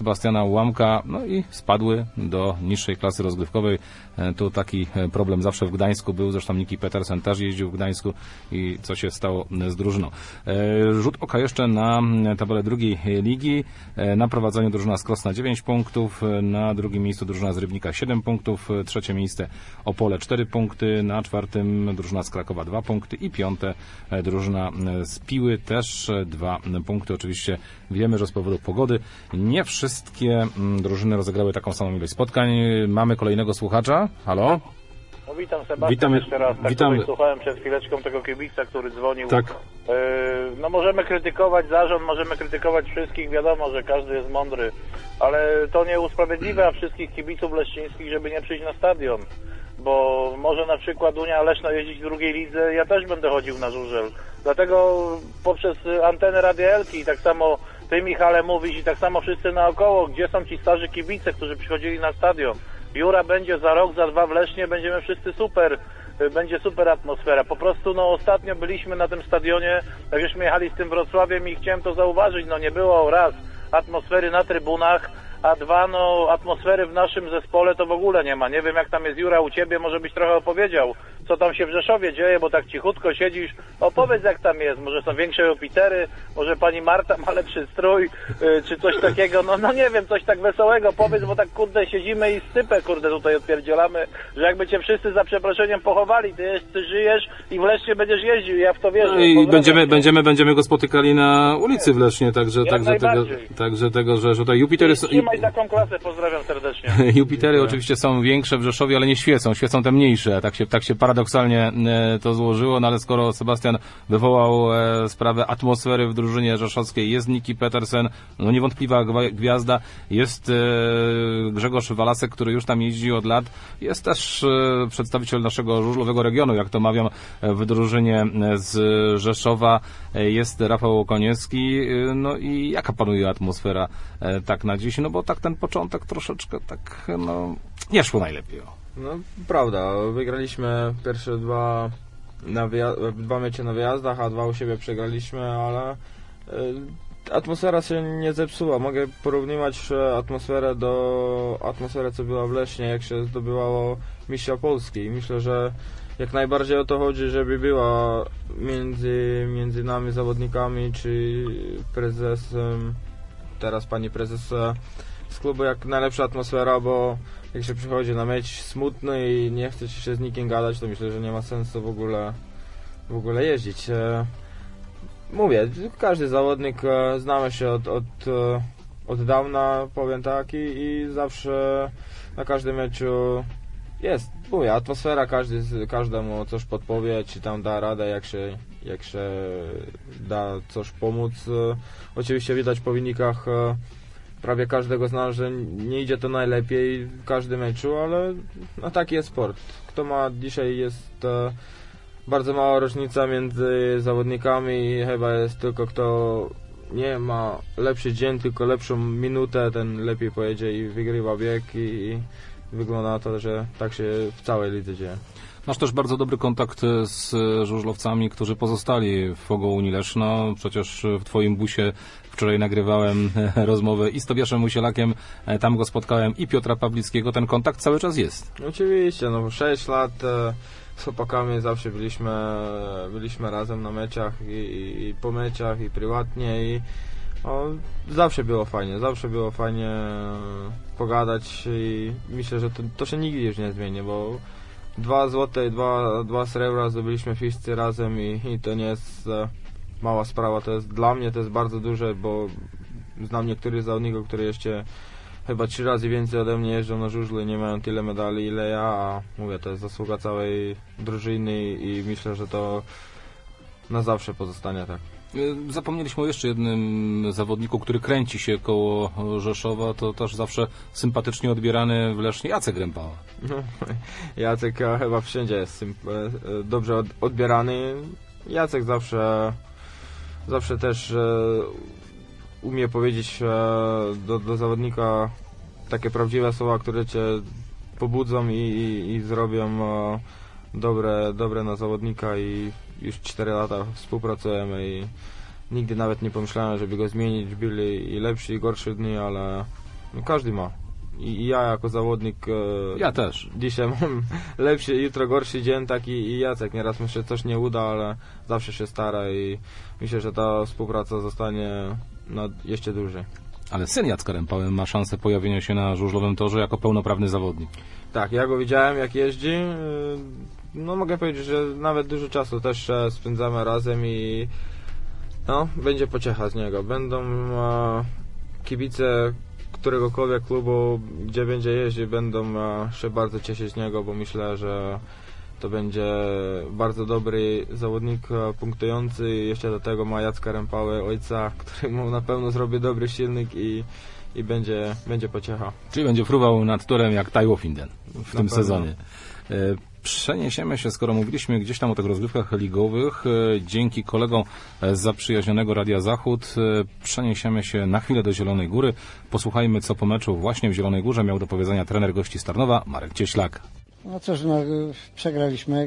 Sebastiana Ułamka, no i spadły do niższej klasy rozgrywkowej. Tu taki problem zawsze w Gdańsku był, zresztą Niki Petersen też jeździł w Gdańsku i co się stało z drużyną. Rzut oka jeszcze na tabelę drugiej ligi. Na prowadzeniu drużyna z Krosna 9 punktów, na drugim miejscu drużyna z Rybnika 7 punktów, trzecie miejsce Opole 4 punkty, na czwartym drużyna z Krakowa 2 punkty i piąte drużyna z Piły też 2 punkty. Oczywiście wiemy, że z powodu pogody nie wszystkie drużyny rozegrały taką samą ilość spotkań. Mamy kolejnego słuchacza. Halo? No witam Sebastian jeszcze raz. Tak witamy. Słuchałem przed chwileczką tego kibica, który dzwonił. Tak. No możemy krytykować zarząd, możemy krytykować wszystkich, wiadomo, że każdy jest mądry, ale to nie usprawiedliwia wszystkich kibiców leszczyńskich, żeby nie przyjść na stadion. Bo może na przykład Unia Leszno jeździć w drugiej lidze, ja też będę chodził na żużel. Dlatego poprzez antenę Radia Elki i tak samo ty, Michale, mówisz i tak samo wszyscy naokoło, gdzie są ci starzy kibice, którzy przychodzili na stadion. Jura będzie za rok, za 2 w Lesznie, będziemy wszyscy super, będzie super atmosfera. Po prostu no ostatnio byliśmy na tym stadionie, jak żeśmy jechali z tym Wrocławiem i chciałem to zauważyć, no nie było raz atmosfery na trybunach, a 2, no atmosfery w naszym zespole to w ogóle nie ma. Nie wiem jak tam jest, Jura, u ciebie, może byś trochę opowiedział, co tam się w Rzeszowie dzieje, bo tak cichutko siedzisz. Opowiedz jak tam jest, może są większe Jupitery, może pani Marta ma lepszy strój, czy coś takiego, no nie wiem, coś tak wesołego powiedz, bo tak kurde siedzimy i sypę kurde tutaj odpierdzielamy, że jakby cię wszyscy za przeproszeniem pochowali, ty żyjesz i w Lesznie będziesz jeździł, ja w to wierzę. No i będziemy go spotykali na ulicy w Lesznie, także tego, że tutaj Jupitery są... Trzymaj taką klasę, pozdrawiam serdecznie. Jupitery oczywiście są większe w Rzeszowie, ale nie świecą te mniejsze, tak się paradoksalnie to złożyło, no ale skoro Sebastian wywołał sprawę atmosfery w drużynie rzeszowskiej, jest Niki Petersen, no niewątpliwa gwiazda, jest Grzegorz Walasek, który już tam jeździ od lat, jest też przedstawiciel naszego żużlowego regionu, jak to mawiam, w drużynie z Rzeszowa, jest Rafał Okoniewski, no i jaka panuje atmosfera tak na dziś, no bo tak ten początek troszeczkę tak, no nie szło najlepiej. No, prawda. Wygraliśmy pierwsze dwa mecze na wyjazdach, a 2 u siebie przegraliśmy, ale atmosfera się nie zepsuła. Mogę porównywać atmosferę do atmosfery, co była w Lesznie, jak się zdobywało mistrza Polski. Myślę, że jak najbardziej o to chodzi, żeby była między nami zawodnikami, czy prezesem, teraz pani prezes z klubu, jak najlepsza atmosfera, bo jak się przychodzi na mecz smutny i nie chce się z nikim gadać, to myślę, że nie ma sensu w ogóle jeździć. Mówię, każdy zawodnik, znamy się od dawna, powiem tak, i zawsze na każdym meczu jest, mówię, atmosfera, każdemu coś podpowie, czy tam da radę, jak się da coś pomóc. Oczywiście widać po wynikach prawie każdego z nas, że nie idzie to najlepiej w każdym meczu, ale no taki jest sport. Dzisiaj jest bardzo mała różnica między zawodnikami, chyba jest tylko kto nie ma lepszy dzień, tylko lepszą minutę, ten lepiej pojedzie i wygrywa bieg i wygląda na to, że tak się w całej lidze dzieje. Masz też bardzo dobry kontakt z żużlowcami, którzy pozostali w Unii Leszno. Przecież w twoim busie wczoraj nagrywałem rozmowę i z Tobiaszem Musielakiem, tam go spotkałem, i Piotra Pawlickiego. Ten kontakt cały czas jest. Oczywiście, 6 lat z chłopakami zawsze byliśmy razem na meczach i po meczach i prywatnie i zawsze było fajnie pogadać i myślę, że to się nigdy już nie zmieni, bo 2 złote i 2 srebra zdobyliśmy wszyscy razem i to nie jest mała sprawa, dla mnie to jest bardzo duże, bo znam niektórych zawodników, którzy jeszcze chyba 3 razy więcej ode mnie jeżdżą na żużlu i nie mają tyle medali ile ja, a mówię, to jest zasługa całej drużyny i myślę, że to na zawsze pozostanie tak. Zapomnieliśmy o jeszcze jednym zawodniku, który kręci się koło Rzeszowa, to też zawsze sympatycznie odbierany w Lesznie, Jacek Rępała. No, Jacek chyba wszędzie jest dobrze odbierany. Jacek zawsze też umie powiedzieć do zawodnika takie prawdziwe słowa, które cię pobudzą i zrobią dobre na zawodnika i już 4 lata współpracujemy i nigdy nawet nie pomyślałem, żeby go zmienić. Byli i lepsi, i gorsi dni, ale No, każdy ma. I ja jako zawodnik... Ja też. Dzisiaj mam lepszy, jutro gorszy dzień, taki i Jacek. Nieraz mu się coś nie uda, ale zawsze się stara i myślę, że ta współpraca zostanie jeszcze dłużej. Ale syn Jacka Rempały ma szansę pojawienia się na żużlowym torze jako pełnoprawny zawodnik. Tak, ja go widziałem jak jeździ. No mogę powiedzieć, że nawet dużo czasu też spędzamy razem i no, będzie pociecha z niego. Będą kibice któregokolwiek klubu, gdzie będzie jeździł, będą się bardzo cieszyć z niego, bo myślę, że to będzie bardzo dobry zawodnik, punktujący i jeszcze do tego ma Jacka Rempałę, ojca, który mu na pewno zrobi dobry silnik i będzie pociecha. Czyli będzie fruwał nad torem jak Taiwo Finden w tym sezonie. Przeniesiemy się, skoro mówiliśmy gdzieś tam o tych rozgrywkach ligowych, dzięki kolegom z zaprzyjaźnionego Radia Zachód, przeniesiemy się na chwilę do Zielonej Góry. Posłuchajmy, co po meczu właśnie w Zielonej Górze miał do powiedzenia trener gości z Tarnowa, Marek Cieślak. No cóż, przegraliśmy,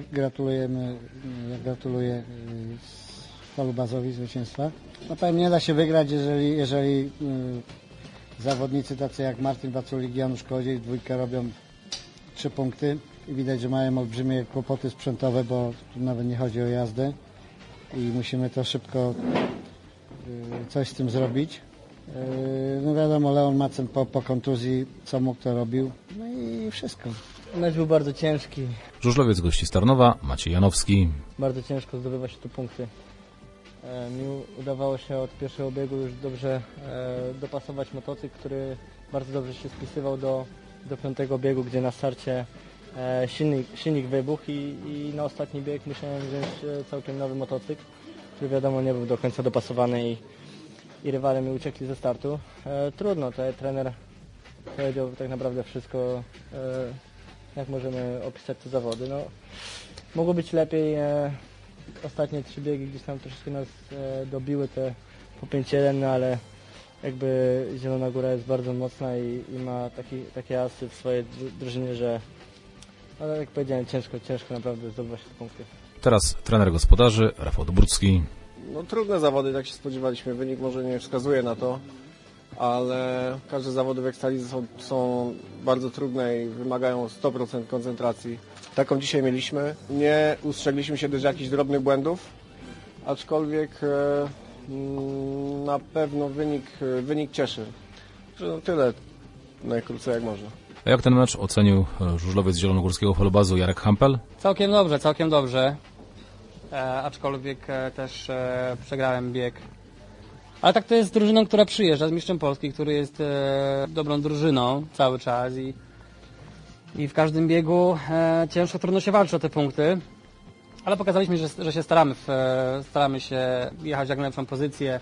gratuluję Falubazowi zwycięstwa. No pewnie nie da się wygrać, jeżeli zawodnicy tacy jak Martin Waculik i Janusz Kołodziej dwójkę robią 3 punkty. I widać, że mają olbrzymie kłopoty sprzętowe, bo tu nawet nie chodzi o jazdę i musimy to szybko coś z tym zrobić. No wiadomo, Leon Macen po kontuzji, co mógł, to robił. No i wszystko. Mecz był bardzo ciężki. Żużlowiec gości z Tarnowa, Maciej Janowski. Bardzo ciężko zdobywać tu punkty. Mi udawało się od pierwszego biegu już dobrze dopasować motocykl, który bardzo dobrze się spisywał do 5. biegu, gdzie na starcie silnik wybuchł i na ostatni bieg musiałem wziąć całkiem nowy motocykl, który wiadomo nie był do końca dopasowany i rywale mi uciekli ze startu. Trudno, trener powiedział tak naprawdę wszystko, jak możemy opisać te zawody. No, mogło być lepiej, ostatnie 3 biegi gdzieś tam troszeczkę nas dobiły te po 5-1, no ale jakby Zielona Góra jest bardzo mocna i ma takie asy w swojej drużynie, że ale jak powiedziałem, ciężko naprawdę zdobywać te punkty. Teraz trener gospodarzy, Rafał Dobrucki. No trudne zawody, tak się spodziewaliśmy. Wynik może nie wskazuje na to, ale każde zawody w Ekstralidze są bardzo trudne i wymagają 100% koncentracji. Taką dzisiaj mieliśmy. Nie ustrzegliśmy się do jakichś drobnych błędów, aczkolwiek na pewno wynik cieszy. No tyle najkrócej jak można. A jak ten mecz ocenił żużlowiec zielonogórskiego Falubazu Jarek Hampel? Całkiem dobrze. Aczkolwiek też przegrałem bieg. Ale tak to jest drużyną, która przyjeżdża z mistrzem Polski, który jest dobrą drużyną cały czas i w każdym biegu ciężko, trudno się walczy o te punkty. Ale pokazaliśmy, że się staramy się jechać w jak najlepszą pozycję.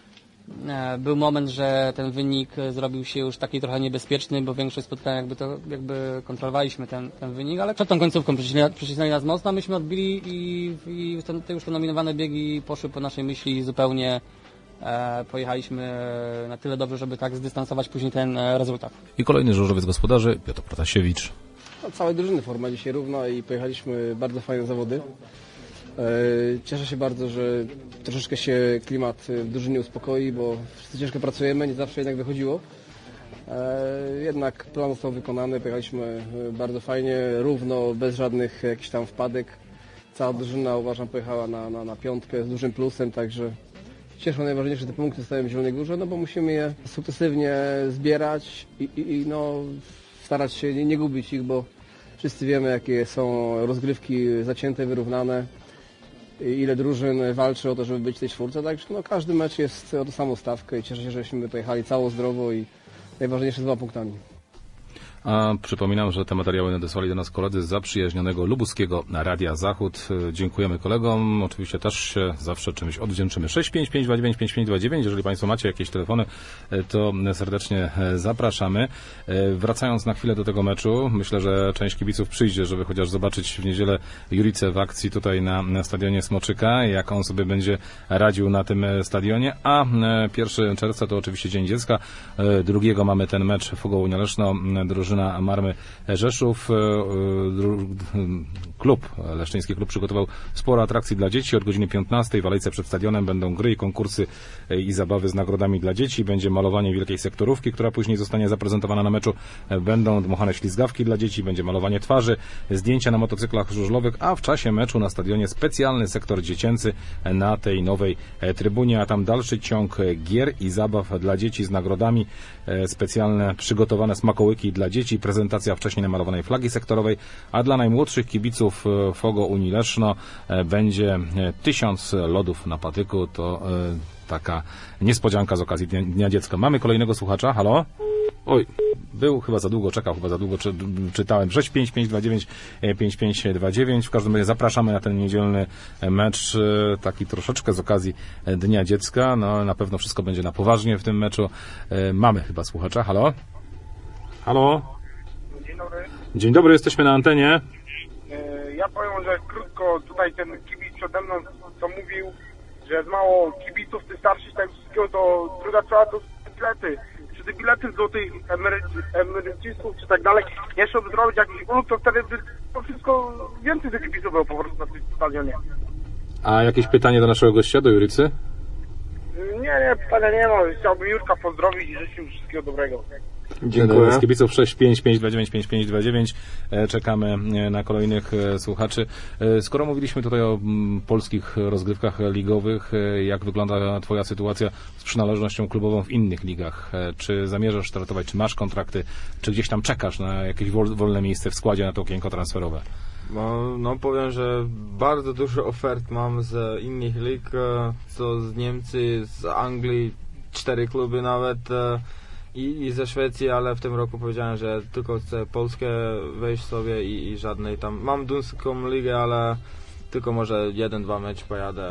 Był moment, że ten wynik zrobił się już taki trochę niebezpieczny, bo większość spotkań jakby kontrolowaliśmy ten wynik, ale przed tą końcówką przycisnęli nas mocno, myśmy odbili i te już te nominowane biegi poszły po naszej myśli zupełnie. Pojechaliśmy na tyle dobrze, żeby tak zdystansować później ten rezultat. I kolejny żużlowiec gospodarzy, Piotr Protasiewicz. No, całej drużyny forma dzisiaj równa i pojechaliśmy bardzo fajne zawody. Cieszę się bardzo, że troszeczkę się klimat w drużynie uspokoi, bo wszyscy ciężko pracujemy, nie zawsze jednak wychodziło. Jednak plan został wykonany, pojechaliśmy bardzo fajnie, równo, bez żadnych jakichś tam wpadek. Cała drużyna, uważam, pojechała na 5 z dużym plusem, także cieszą najważniejsze, że te punkty zostają w Zielonej Górze, no bo musimy je sukcesywnie zbierać i no, starać się nie gubić ich, bo wszyscy wiemy, jakie są rozgrywki zacięte, wyrównane. Ile drużyn walczy o to, żeby być w tej 4, także no, każdy mecz jest o tą samą stawkę i cieszę się, żeśmy pojechali cało zdrowo i najważniejsze z 2 punktami. A przypominam, że te materiały nadesłali do nas koledzy z zaprzyjaźnionego lubuskiego Radia Zachód. Dziękujemy kolegom. Oczywiście też się zawsze czymś odwdzięczymy. 655295529. Jeżeli Państwo macie jakieś telefony, to serdecznie zapraszamy. Wracając na chwilę do tego meczu, myślę, że część kibiców przyjdzie, żeby chociaż zobaczyć w niedzielę Juricę w akcji tutaj na stadionie Smoczyka, jak on sobie będzie radził na tym stadionie. A 1 czerwca to oczywiście Dzień Dziecka. 2 mamy ten mecz Fogołunia Leszno, drużyny drużyna Marmy Rzeszów. Leszczyński klub przygotował sporo atrakcji dla dzieci. Od godziny 15 w alejce przed stadionem będą gry i konkursy i zabawy z nagrodami dla dzieci. Będzie malowanie wielkiej sektorówki, która później zostanie zaprezentowana na meczu. Będą dmuchane ślizgawki dla dzieci, będzie malowanie twarzy, zdjęcia na motocyklach żużlowych, a w czasie meczu na stadionie specjalny sektor dziecięcy na tej nowej trybunie, a tam dalszy ciąg gier i zabaw dla dzieci z nagrodami, specjalne przygotowane smakołyki dla dzieci, prezentacja wcześniej namalowanej flagi sektorowej, a dla najmłodszych kibiców Fogo Unii Leszno będzie 1000 lodów na patyku. To taka niespodzianka z okazji Dnia Dziecka. Mamy kolejnego słuchacza. Halo? Oj, był chyba za długo, czekał chyba za długo, czytałem. 65529. W każdym razie zapraszamy na ten niedzielny mecz, taki troszeczkę z okazji Dnia Dziecka. No, na pewno wszystko będzie na poważnie w tym meczu. Mamy chyba słuchacza. Halo? Halo? Dzień dobry. Dzień dobry, jesteśmy na antenie. Ja powiem, że krótko tutaj ten kibic przede mną, co mówił, że jest mało kibiców, ty starszy tak wszystkiego, to druga sprawa to bilety. Czy te bilety do tych emerycistów czy tak dalej, jeszcze by zrobić jakiś uluk, to wtedy by to wszystko więcej tych kibiców było po prostu na tym stadionie. A jakieś pytanie do naszego gościa, do Jurycy? Nie, pytania nie ma. Chciałbym Jurka pozdrowić i życzyć mu wszystkiego dobrego. Dziękuję. Z kibiców 65529. Czekamy na kolejnych słuchaczy. Skoro mówiliśmy tutaj o polskich rozgrywkach ligowych, jak wygląda twoja sytuacja z przynależnością klubową w innych ligach? Czy zamierzasz startować, czy masz kontrakty, czy gdzieś tam czekasz na jakieś wolne miejsce w składzie na to okienko transferowe? No powiem, że bardzo dużo ofert mam z innych lig, co z Niemcy, z Anglii, 4 kluby nawet i ze Szwecji, ale w tym roku powiedziałem, że tylko chcę Polskę wejść sobie i żadnej tam. Mam duńską ligę, ale tylko może 1-2 mecz pojadę,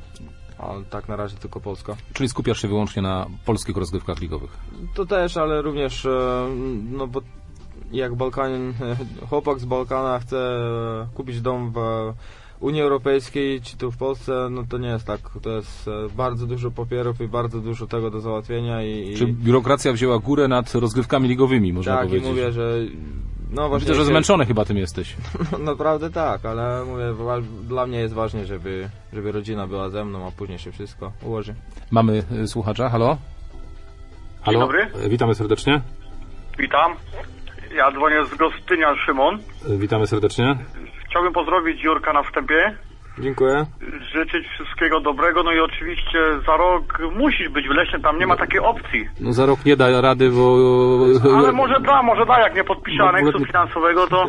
a tak na razie tylko Polska. Czyli skupiasz się wyłącznie na polskich rozgrywkach ligowych? To też, ale również, no bo jak chłopak z Bałkana chce kupić dom w Unii Europejskiej, czy tu w Polsce, no to nie jest tak. To jest bardzo dużo papierów i bardzo dużo tego do załatwienia. Czy biurokracja wzięła górę nad rozgrywkami ligowymi, można powiedzieć? Tak, i mówię, że... No właśnie, widzę, że zmęczony chyba tym jesteś. Naprawdę tak, ale mówię, dla mnie jest ważne, żeby rodzina była ze mną, a później się wszystko ułoży. Mamy słuchacza, halo? Halo? Dzień dobry. Witamy serdecznie. Witam. Ja dzwonię z Gostynia, Szymon. Witamy serdecznie. Chciałbym pozdrowić Jurka na wstępie. Dziękuję. Życzyć wszystkiego dobrego, no i oczywiście za rok musisz być w Lesznie, tam nie ma takiej opcji. No za rok nie da rady, bo... Ale może da, jak nie podpisze aneksu finansowego, to...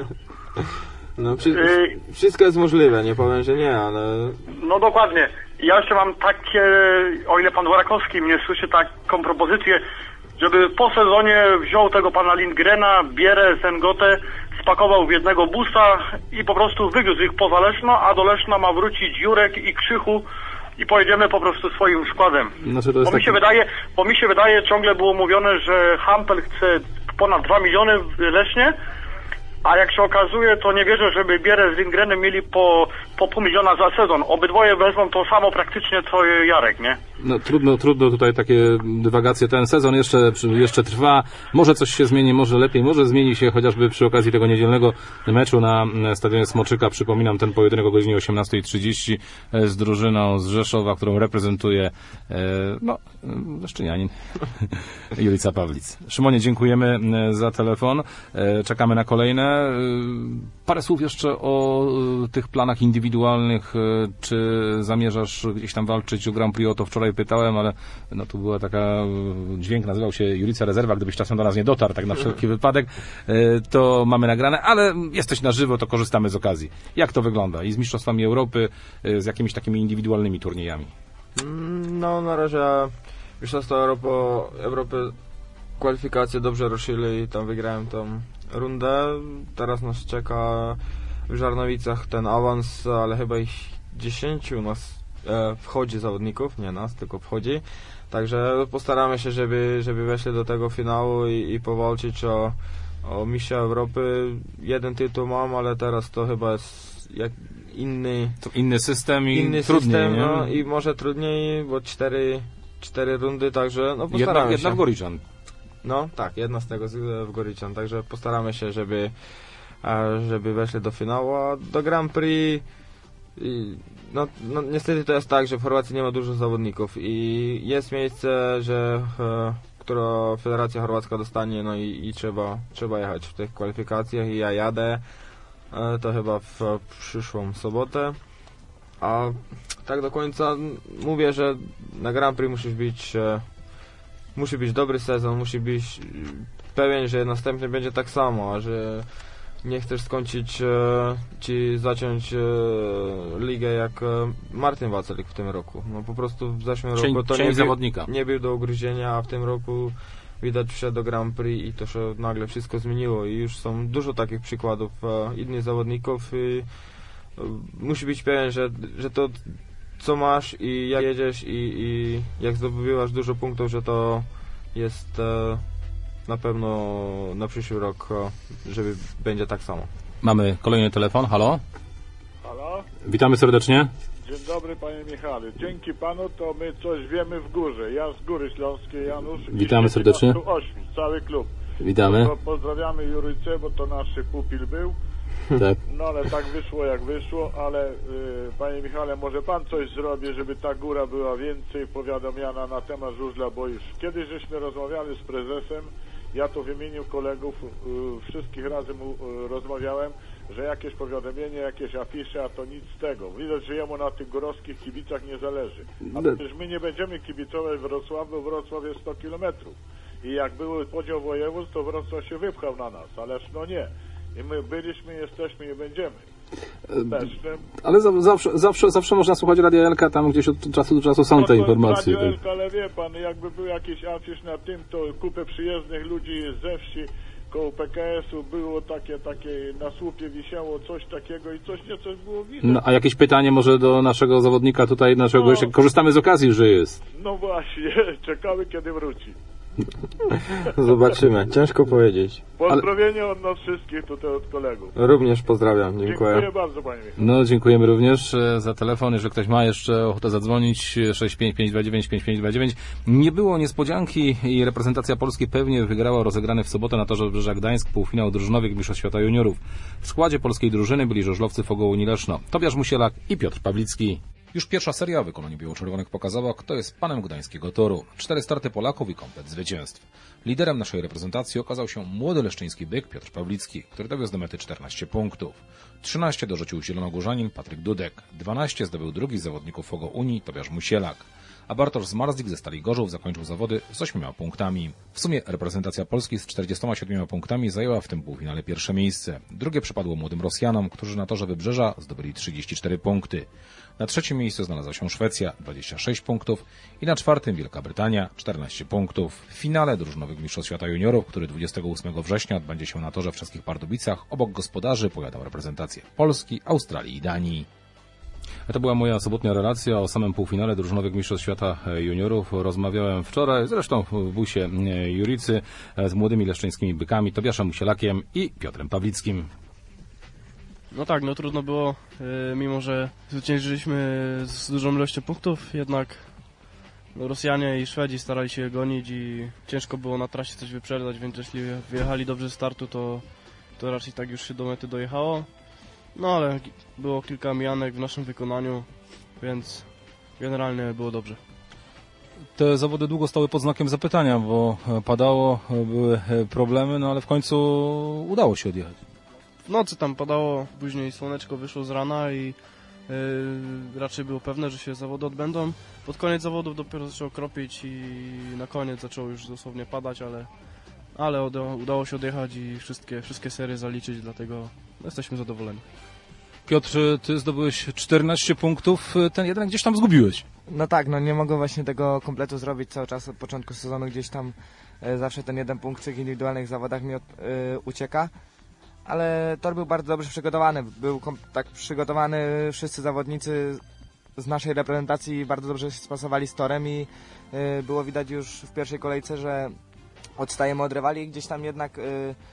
No wszystko jest możliwe, nie powiem, że nie, ale... No dokładnie. Ja jeszcze mam takie, o ile pan Dworakowski mnie słyszy, taką propozycję, żeby po sezonie wziął tego pana Lindgrena, Bierę, Zengotę, spakował w jednego busa i po prostu wywiózł ich poza Leszno, a do Leszna ma wrócić Jurek i Krzychu i pojedziemy po prostu swoim składem. Znaczy to jest bo mi się wydaje, ciągle było mówione, że Hampel chce ponad 2 miliony w Lesznie, a jak się okazuje, to nie wierzę, żeby Bierę z Lindgrenem mieli po $500 000 za sezon. Obydwoje wezmą to samo praktycznie co Jarek, nie? No trudno tutaj takie dywagacje. Ten sezon jeszcze trwa. Może coś się zmieni, może lepiej, może zmieni się chociażby przy okazji tego niedzielnego meczu na stadionie Smoczyka. Przypominam, ten pojedynek o godzinie 18:30 z drużyną z Rzeszowa, którą reprezentuje leszczynianin Julica Pawlic. Szymonie, dziękujemy za telefon. Czekamy na kolejne. Parę słów jeszcze o tych planach indywidualnych. Czy zamierzasz gdzieś tam walczyć o Grand Prix? O to wczoraj pytałem, ale no tu była taka... Dźwięk nazywał się Julica Rezerwa. Gdybyś czasem do nas nie dotarł, tak na wszelki wypadek, to mamy nagrane, ale jesteś na żywo, to korzystamy z okazji. Jak to wygląda? I z Mistrzostwami Europy, z jakimiś takimi indywidualnymi turniejami? No na razie Mistrzostwa Europy kwalifikacje dobrze ruszyli i tam wygrałem tą rundę. Teraz nas czeka w Żarnowicach ten awans, ale chyba ich 10 u nas wchodzi zawodników, nie nas, tylko wchodzi. Także postaramy się, żeby weszli do tego finału i powalczyć o Mistrza Europy. Jeden tytuł mam, ale teraz to chyba jest inny system i inny trudniej, system, nie? No, i może trudniej, bo 4 rundy, także no postaramy się. Jednak Goriczan. No tak, jedna z tego w Goryczan, także postaramy się, żeby weszli do finału, a do Grand Prix no niestety to jest tak, że w Chorwacji nie ma dużo zawodników i jest miejsce, które Federacja Chorwacka dostanie, no i trzeba jechać w tych kwalifikacjach i ja jadę, to chyba w przyszłą sobotę, a tak do końca mówię, że na Grand Prix musi być dobry sezon, musi być pewien, że następny będzie tak samo, a że nie chcesz skończyć czy zacząć ligę jak Martin Wacelik w tym roku. No po prostu w zeszłym roku to nie był do ugryzienia, a w tym roku widać wszedł do Grand Prix i to się nagle wszystko zmieniło i już są dużo takich przykładów innych zawodników i musi być pewien, że to co masz i jak jedziesz i jak zdobywasz dużo punktów, że to jest na pewno na przyszły rok, żeby będzie tak samo. Mamy kolejny telefon, halo? Halo? Witamy serdecznie. Dzień dobry panie Michale. Dzięki panu to my coś wiemy w górze. Ja z Góry Śląskiej, Janusz. Witamy serdecznie. Oświc, cały klub. Witamy. Pozdrawiamy Jurycę, bo to nasz pupil był. Tak. No ale tak wyszło jak wyszło, ale panie Michale, może pan coś zrobi, żeby ta góra była więcej powiadomiana na temat żużla, bo już kiedyś żeśmy rozmawiali z prezesem, ja to w imieniu kolegów wszystkich razem rozmawiałem, że jakieś powiadomienie, jakieś afisze, a to nic z tego. Widać, że jemu na tych górowskich kibicach nie zależy. A przecież my nie będziemy kibicować Wrocław, bo Wrocław jest 100 kilometrów. I jak był podział województw, to Wrocław się wypchał na nas, ależ no nie. I my byliśmy, jesteśmy i będziemy. Ale zawsze można słuchać Radia Elka, tam gdzieś od czasu do czasu są te informacje. Radio Elka, ale wie pan, jakby był jakiś afisz na tym, to kupę przyjezdnych ludzi ze wsi koło PKS-u było takie na słupie wisiało coś takiego i coś było widać. No, a jakieś pytanie może do naszego zawodnika tutaj, naszego gościa? Korzystamy z okazji, że jest. No właśnie, czekamy kiedy wróci. Zobaczymy, ciężko powiedzieć. Pozdrowienia od nas wszystkich tutaj, od kolegów. Również pozdrawiam, dziękuję. Dziękuję bardzo panie Michał. No, dziękujemy również za telefon. Jeżeli ktoś ma jeszcze ochotę zadzwonić, 655295529. Nie było niespodzianki i reprezentacja Polski pewnie wygrała rozegrany w sobotę na torze Brzeża Gdańsk półfinał drużynowych Mistrzostw Świata Juniorów. W składzie polskiej drużyny byli żużlowcy Fogo Unii Leszno, Tobiasz Musielak i Piotr Pawlicki. Już pierwsza seria w wykonaniu biało-czerwonych pokazała, kto jest panem gdańskiego toru. 4 starty Polaków i komplet zwycięstw. Liderem naszej reprezentacji okazał się młody leszczyński byk Piotr Pawlicki, który dowiózł do mety 14 punktów. 13 dorzucił zielonogórzanin Patryk Dudek. 12 zdobył drugi z zawodników Fogo Unii Tobiasz Musielak. A Bartosz Zmarzlik ze Stali Gorzów zakończył zawody z 8 punktami. W sumie reprezentacja Polski z 47 punktami zajęła w tym półfinale pierwsze miejsce. Drugie przypadło młodym Rosjanom, którzy na torze Wybrzeża zdobyli 34 punkty. Na trzecim miejscu znalazła się Szwecja, 26 punktów i na czwartym Wielka Brytania, 14 punktów. W finale drużynowych Mistrzostw Świata Juniorów, który 28 września odbędzie się na torze w Czeskich Pardubicach, obok gospodarzy pojadą reprezentacje Polski, Australii i Danii. A to była moja sobotnia relacja o samym półfinale drużynowych Mistrzostw Świata Juniorów. Rozmawiałem wczoraj, zresztą w busie Juricy, z młodymi leszczyńskimi bykami Tobiaszem Musielakiem i Piotrem Pawlickim. No tak, no trudno było, mimo że zwyciężyliśmy z dużą ilością punktów, jednak Rosjanie i Szwedzi starali się je gonić i ciężko było na trasie coś wyprzedzać, więc jeśli wyjechali dobrze z startu, to raczej tak już się do mety dojechało. No ale było kilka mijanek w naszym wykonaniu, więc generalnie było dobrze. Te zawody długo stały pod znakiem zapytania, bo padało, były problemy, no ale w końcu udało się odjechać. W nocy tam padało, później słoneczko wyszło z rana i raczej było pewne, że się zawody odbędą. Pod koniec zawodów dopiero zaczęło kropić i na koniec zaczęło już dosłownie padać, ale udało się odjechać i wszystkie serie zaliczyć, dlatego jesteśmy zadowoleni. Piotr, ty zdobyłeś 14 punktów, ten jeden gdzieś tam zgubiłeś. No tak, no nie mogę właśnie tego kompletu zrobić cały czas od początku sezonu, gdzieś tam zawsze ten jeden punkt w tych indywidualnych zawodach mi ucieka. Ale tor był bardzo dobrze przygotowany. Był tak przygotowany, wszyscy zawodnicy z naszej reprezentacji bardzo dobrze się spasowali z torem i było widać już w pierwszej kolejce, że odstajemy od rywali i gdzieś tam jednak w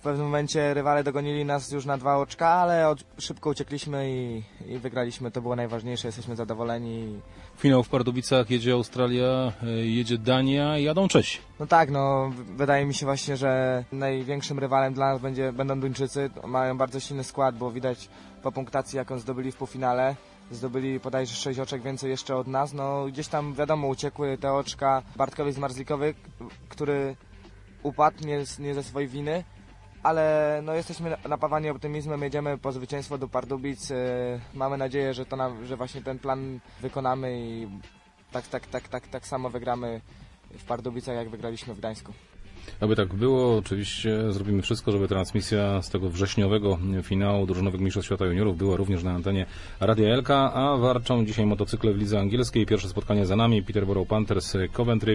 pewnym momencie rywale dogonili nas już na 2 oczka, ale szybko uciekliśmy i wygraliśmy. To było najważniejsze, jesteśmy zadowoleni. Finał w Pardubicach, jedzie Australia, jedzie Dania i jadą Czesi. No tak, wydaje mi się właśnie, że największym rywalem dla nas będą Duńczycy. Mają bardzo silny skład, bo widać po punktacji, jaką zdobyli w półfinale. Zdobyli bodajże 6 oczek więcej jeszcze od nas. Gdzieś tam wiadomo uciekły te oczka Bartkowi Zmarzlikowi, który upadł nie ze swojej winy, ale jesteśmy napawani optymizmem, jedziemy po zwycięstwo do Pardubic. Mamy nadzieję, że właśnie ten plan wykonamy i tak samo wygramy w Pardubicach, jak wygraliśmy w Gdańsku. Aby tak było, oczywiście zrobimy wszystko, żeby transmisja z tego wrześniowego finału drużynowych Mistrzostw Świata Juniorów była również na antenie Radia LK, a warczą dzisiaj motocykle w lidze angielskiej. Pierwsze spotkanie za nami. Peterborough Panthers Coventry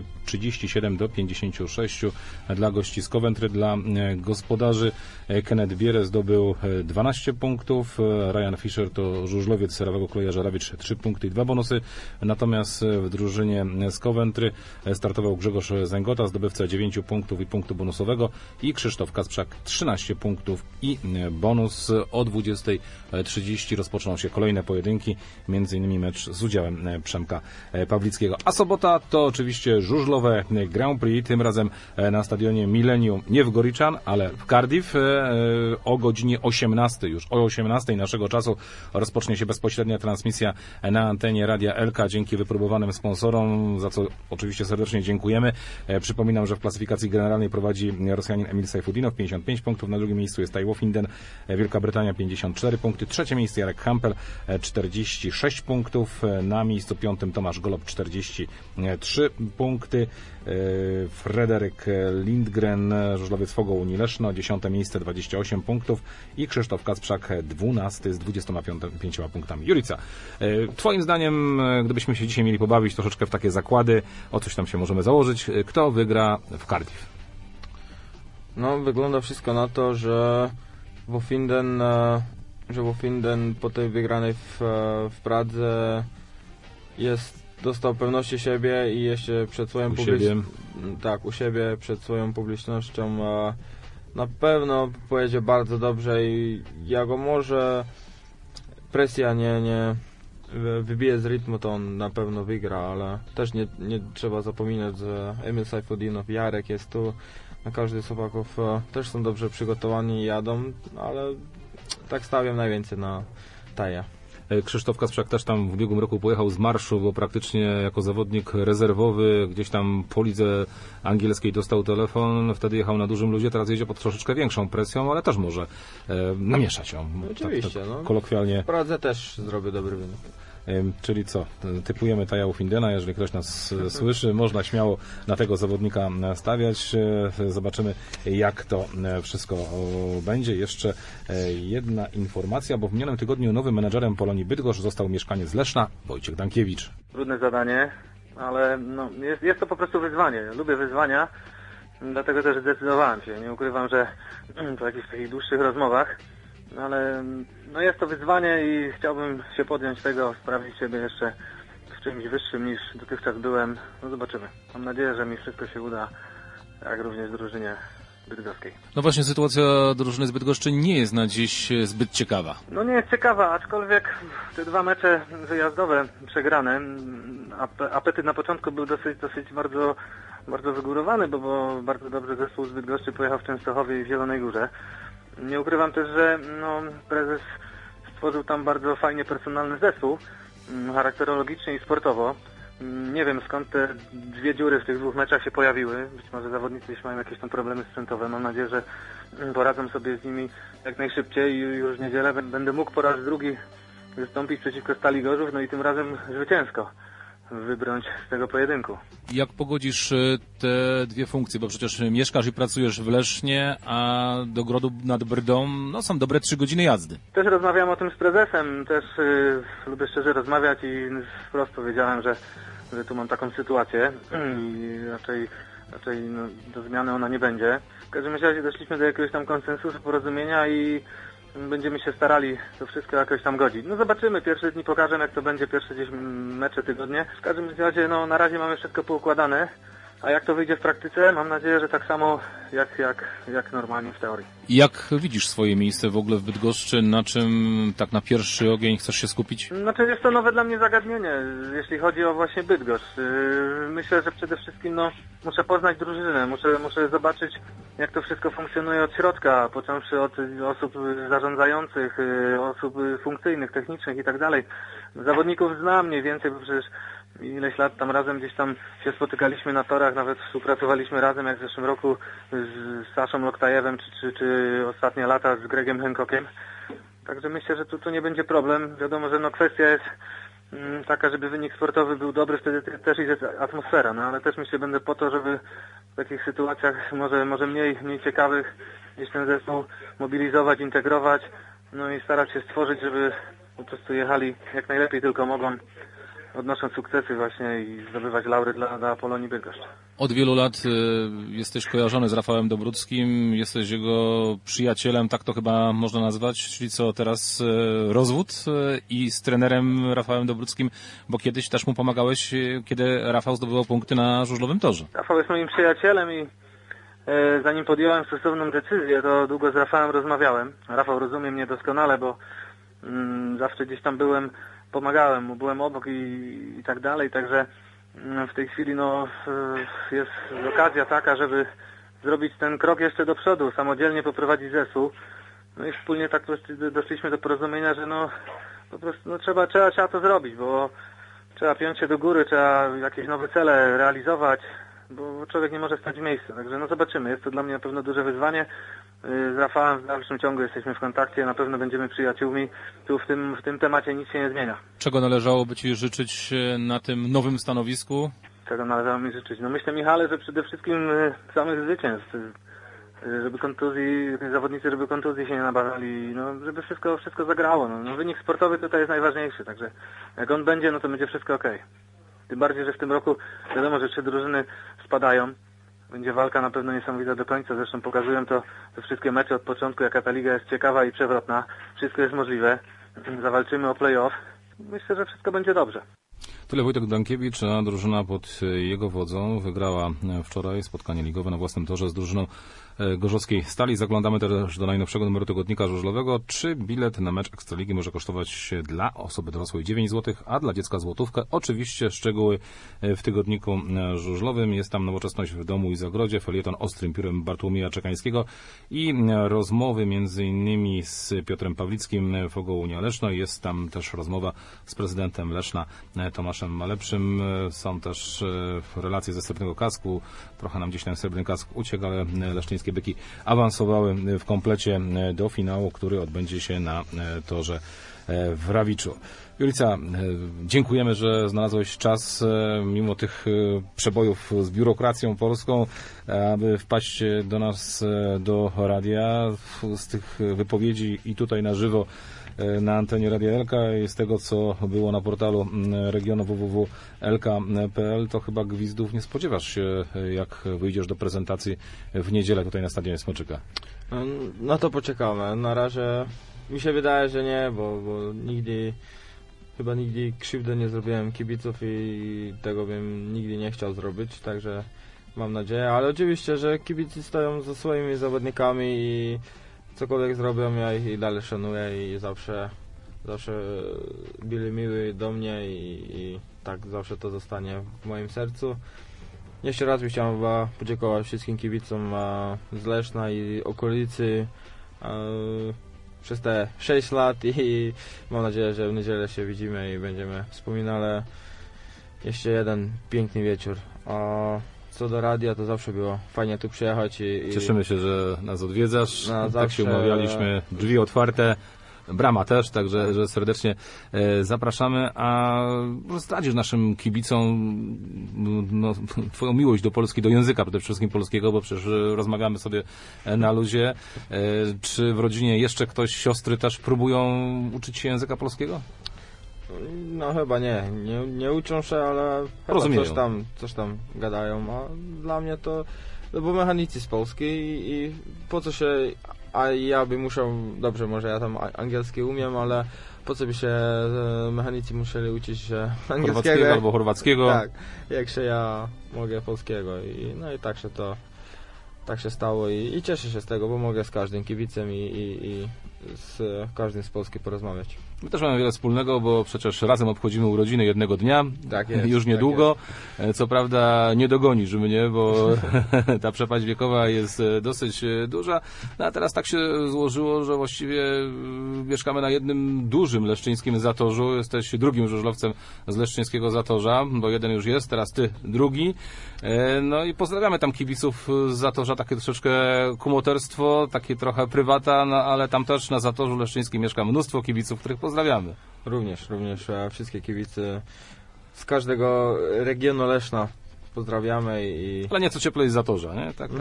37-56 dla gości z Coventry. Dla gospodarzy Kenneth Bierre zdobył 12 punktów. Ryan Fisher to żużlowiec Rawego Kleja Żarawicz 3 punkty i 2 bonusy. Natomiast w drużynie z Coventry startował Grzegorz Zęgota, zdobywca 9 punktów i punktu bonusowego, i Krzysztof Kasprzak 13 punktów i bonus. O 20:30 rozpoczną się kolejne pojedynki, m.in. mecz z udziałem Przemka Pawlickiego. A sobota to oczywiście żużlowe Grand Prix, tym razem na stadionie Millennium, nie w Goriczan, ale w Cardiff. O godzinie 18, już o 18 naszego czasu rozpocznie się bezpośrednia transmisja na antenie Radia LK dzięki wypróbowanym sponsorom, za co oczywiście serdecznie dziękujemy. Przypominam, że w klasyfikacji generalnej prowadzi Rosjanin Emil Sajfudinow 55 punktów, na drugim miejscu jest Tai Wofinden, Wielka Brytania 54 punkty, trzecie miejsce Jarek Hampel 46 punktów, na miejscu 5 Tomasz Golob 43 punkty, Fryderyk Lindgren, żużlowiec Fogo Unii Leszno 10 miejsce 28 punktów i Krzysztof Kasprzak 12 z 25 punktami. Jurica, twoim zdaniem, gdybyśmy się dzisiaj mieli pobawić troszeczkę w takie zakłady, o coś tam się możemy założyć, kto wygra w Cardiff? Wygląda wszystko na to, że Wofinden po tej wygranej w Pradze dostał pewności siebie i jeszcze przed swoją u siebie przed swoją publicznością na pewno pojedzie bardzo dobrze i może presja nie wybije z rytmu, to on na pewno wygra, ale też nie trzeba zapominać, że Emil Sajfudinow, Jarek jest tu, każdy z chłopaków też są dobrze przygotowani i jadą, ale tak stawiam najwięcej na Taja. Krzysztof Kasprzak też tam w ubiegłym roku pojechał z marszu, bo praktycznie jako zawodnik rezerwowy gdzieś tam po lidze angielskiej dostał telefon, wtedy jechał na dużym luzie, teraz jedzie pod troszeczkę większą presją, ale też może namieszać ją. Oczywiście, kolokwialnie. W Pradze też zrobię dobry wynik. Czyli co? Typujemy Taja Wofindena, jeżeli ktoś nas słyszy, można śmiało na tego zawodnika stawiać. Zobaczymy, jak to wszystko będzie. Jeszcze jedna informacja, bo w minionym tygodniu nowym menedżerem Polonii Bydgoszcz został mieszkaniec z Leszna, Wojciech Dankiewicz. Trudne zadanie, ale jest to po prostu wyzwanie. Lubię wyzwania, dlatego też zdecydowałem się. Nie ukrywam, że po jakichś takich dłuższych rozmowach, ale jest to wyzwanie i chciałbym się podjąć tego, sprawdzić siebie jeszcze w czymś wyższym niż dotychczas byłem. Zobaczymy. Mam nadzieję, że mi wszystko się uda, jak również drużynie bydgoskiej. Właśnie sytuacja drużyny z Bydgoszczy nie jest na dziś zbyt ciekawa. Nie jest ciekawa, aczkolwiek te 2 mecze wyjazdowe przegrane, apetyt na początku był dosyć bardzo, bardzo wygórowany, bo bardzo dobrze zespół z Bydgoszczy pojechał w Częstochowie i w Zielonej Górze. Nie ukrywam też, że prezes stworzył tam bardzo fajnie personalny zespół, charakterologicznie i sportowo. Nie wiem, skąd te 2 dziury w tych 2 meczach się pojawiły. Być może zawodnicy jeśli mają jakieś tam problemy sprzętowe. Mam nadzieję, że poradzą sobie z nimi jak najszybciej i już w niedzielę będę mógł po raz drugi wystąpić przeciwko Stali Gorzów, i tym razem zwycięsko wybrnąć z tego pojedynku. Jak pogodzisz te 2 funkcje, bo przecież mieszkasz i pracujesz w Lesznie, a do Grodu nad Brdą są dobre 3 godziny jazdy. Też rozmawiam o tym z prezesem, też lubię szczerze rozmawiać i wprost powiedziałem, że tu mam taką sytuację i raczej do zmiany ona nie będzie. W każdym razie doszliśmy do jakiegoś tam konsensusu, porozumienia i będziemy się starali to wszystko jakoś tam godzić. Zobaczymy, pierwsze dni pokażę, jak to będzie, pierwsze gdzieś mecze, tygodnie. W każdym razie, na razie mamy wszystko poukładane, A jak to wyjdzie w praktyce? Mam nadzieję, że tak samo jak normalnie w teorii. Jak widzisz swoje miejsce w ogóle w Bydgoszczy? Na czym tak na pierwszy ogień chcesz się skupić? Znaczy jest to nowe dla mnie zagadnienie, jeśli chodzi o właśnie Bydgoszcz. Myślę, że przede wszystkim muszę poznać drużynę, muszę zobaczyć, jak to wszystko funkcjonuje od środka, począwszy od osób zarządzających, osób funkcyjnych, technicznych i tak dalej. Zawodników znam mniej więcej, bo przecież ileś lat tam razem gdzieś tam się spotykaliśmy na torach, nawet współpracowaliśmy razem, jak w zeszłym roku z Saszą Loktajewem, czy ostatnie lata z Gregiem Hancockiem. Także myślę, że tu nie będzie problem. Wiadomo, że kwestia jest taka, żeby wynik sportowy był dobry, wtedy też idzie atmosfera, ale też myślę, będę po to, żeby w takich sytuacjach może mniej ciekawych gdzieś ten zespół mobilizować, integrować, i starać się stworzyć, żeby po prostu jechali jak najlepiej tylko mogą, odnosząc sukcesy właśnie i zdobywać laury dla Polonii Bydgoszcz. Od wielu lat jesteś kojarzony z Rafałem Dobruckim, jesteś jego przyjacielem, tak to chyba można nazwać, czyli co teraz rozwód i z trenerem Rafałem Dobruckim, bo kiedyś też mu pomagałeś, kiedy Rafał zdobywał punkty na żużlowym torze. Rafał jest moim przyjacielem i zanim podjąłem stosowną decyzję, to długo z Rafałem rozmawiałem. Rafał rozumie mnie doskonale, bo zawsze gdzieś tam pomagałem mu, byłem obok i tak dalej, także w tej chwili jest okazja taka, żeby zrobić ten krok jeszcze do przodu, samodzielnie poprowadzić zespół. I wspólnie tak doszliśmy do porozumienia, że po prostu trzeba to zrobić, bo trzeba piąć się do góry, trzeba jakieś nowe cele realizować, bo człowiek nie może stać w miejscu. Także zobaczymy, jest to dla mnie na pewno duże wyzwanie. Z Rafałem w dalszym ciągu jesteśmy w kontakcie, na pewno będziemy przyjaciółmi. Tu w tym temacie nic się nie zmienia. Czego należałoby Ci życzyć na tym nowym stanowisku? Czego należało mi życzyć? Myślę, Michale, że przede wszystkim samych zwycięstw. Żeby zawodnicy kontuzji się nie nabawiali, żeby wszystko zagrało. Wynik sportowy tutaj jest najważniejszy, także jak on będzie, to będzie wszystko okej. Tym bardziej, że w tym roku wiadomo, że 3 drużyny spadają. Będzie walka na pewno niesamowita do końca. Zresztą pokazują to wszystkie mecze od początku, jaka ta liga jest ciekawa i przewrotna. Wszystko jest możliwe. Zawalczymy o play-off. Myślę, że wszystko będzie dobrze. Tyle Wojtek Dankiewicz, a drużyna pod jego wodzą wygrała wczoraj spotkanie ligowe na własnym torze z drużyną gorzowskiej Stali. Zaglądamy też do najnowszego numeru tygodnika żużlowego. Czy bilet na mecz Ekstraligi może kosztować dla osoby dorosłej 9 zł, a dla dziecka złotówkę? Oczywiście szczegóły w tygodniku żużlowym. Jest tam nowoczesność w domu i zagrodzie, felieton ostrym piórem Bartłomieja Czekańskiego i rozmowy między innymi z Piotrem Pawlickim w Ogołunia Leszno. Jest tam też rozmowa z prezydentem Leszna Tomaszem Malepszym. Są też relacje ze Srebrnego Kasku. Trochę nam gdzieś ten Srebrny Kask uciekł, ale leszczyńskie byki awansowały w komplecie do finału, który odbędzie się na torze w Rawiczu. Julica, dziękujemy, że znalazłeś czas, mimo tych przebojów z biurokracją polską, aby wpaść do nas, do radia, z tych wypowiedzi i tutaj na żywo na antenie Radia Elka i z tego, co było na portalu regionu www.elka.pl, to chyba gwizdów nie spodziewasz się, jak wyjdziesz do prezentacji w niedzielę tutaj na stadionie Smoczyka. No to poczekamy. Na razie mi się wydaje, że nie, bo chyba nigdy krzywdy nie zrobiłem kibiców i tego bym nigdy nie chciał zrobić, także mam nadzieję, ale oczywiście, że kibici stoją za swoimi zawodnikami i cokolwiek zrobią, ja ich dalej szanuję i zawsze byli miły do mnie i tak zawsze to zostanie w moim sercu. Jeszcze raz chciałem podziękować wszystkim kibicom z Leszna i okolicy przez te 6 lat i mam nadzieję, że w niedzielę się widzimy i będziemy wspominali jeszcze jeden piękny wieczór. Co do radia, to zawsze było fajnie tu przyjechać. Cieszymy się, że nas odwiedzasz. Tak zawsze... się umawialiśmy. Drzwi otwarte, brama też, także że serdecznie zapraszamy. A zdradzisz naszym kibicom twoją miłość do Polski, do języka przede wszystkim polskiego, bo przecież rozmawiamy sobie na luzie. Czy w rodzinie jeszcze ktoś, siostry też próbują uczyć się języka polskiego? No chyba nie uczą się, ale coś tam gadają, a dla mnie to, bo mechanicy z Polski i po co się a ja bym musiał, dobrze, może ja tam angielski umiem, ale po co by się mechanicy musieli uczyć się angielskiego albo chorwackiego? Tak, jak się ja mogę polskiego no i tak się stało i cieszę się z tego, bo mogę z każdym kibicem i z każdym z Polski porozmawiać. My też mamy wiele wspólnego, bo przecież razem obchodzimy urodziny jednego dnia, tak jest, już niedługo. Tak co prawda nie dogonisz mnie, bo ta przepaść wiekowa jest dosyć duża. No a teraz tak się złożyło, że właściwie mieszkamy na jednym dużym leszczyńskim zatorzu. Jesteś drugim żużlowcem z leszczyńskiego zatorza, bo jeden już jest, teraz ty drugi. No i pozdrawiamy tam kibiców z zatorza, takie troszeczkę kumoterstwo, takie trochę prywata, no ale tam też na zatorzu leszczyńskim mieszka mnóstwo kibiców, których pozdrawiamy. Również wszystkie kibice z każdego regionu Leszna pozdrawiamy i... Ale nieco cieplej z zatorza, nie? Tak,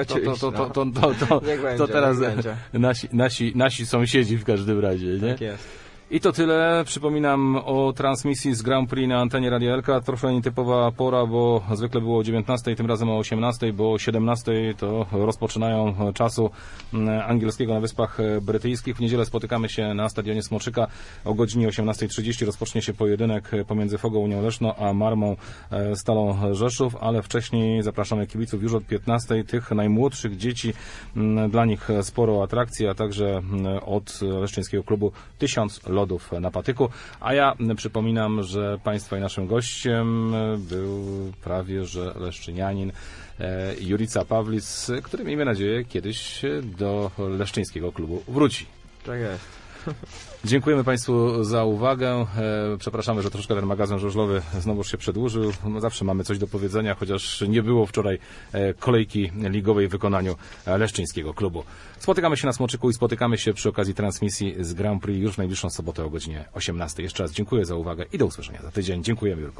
będzie, to teraz nasi sąsiedzi w każdym razie, nie? Tak jest. I to tyle. Przypominam o transmisji z Grand Prix na antenie Radia Elka. Troszkę nietypowa pora, bo zwykle było o 19, tym razem o 18, bo o 17 to rozpoczynają czasu angielskiego na Wyspach Brytyjskich. W niedzielę spotykamy się na stadionie Smoczyka o godzinie 18:30. Rozpocznie się pojedynek pomiędzy Fogą Unią Leszno a Marmą Stalą Rzeszów, ale wcześniej zapraszamy kibiców już od 15, tych najmłodszych dzieci. Dla nich sporo atrakcji, a także od leszczyńskiego klubu 1000 lodów na patyku. A ja przypominam, że Państwa i naszym gościem był prawie że leszczynianin Jurica Pawlis, który miejmy nadzieję kiedyś do leszczyńskiego klubu wróci. Tak jest. Dziękujemy Państwu za uwagę. Przepraszamy, że troszkę ten magazyn żużlowy znowuż się przedłużył. Zawsze mamy coś do powiedzenia, chociaż nie było wczoraj kolejki ligowej w wykonaniu leszczyńskiego klubu. Spotykamy się na Smoczyku i spotykamy się przy okazji transmisji z Grand Prix już w najbliższą sobotę o godzinie 18. Jeszcze raz dziękuję za uwagę i do usłyszenia za tydzień. Dziękujemy, Jurku.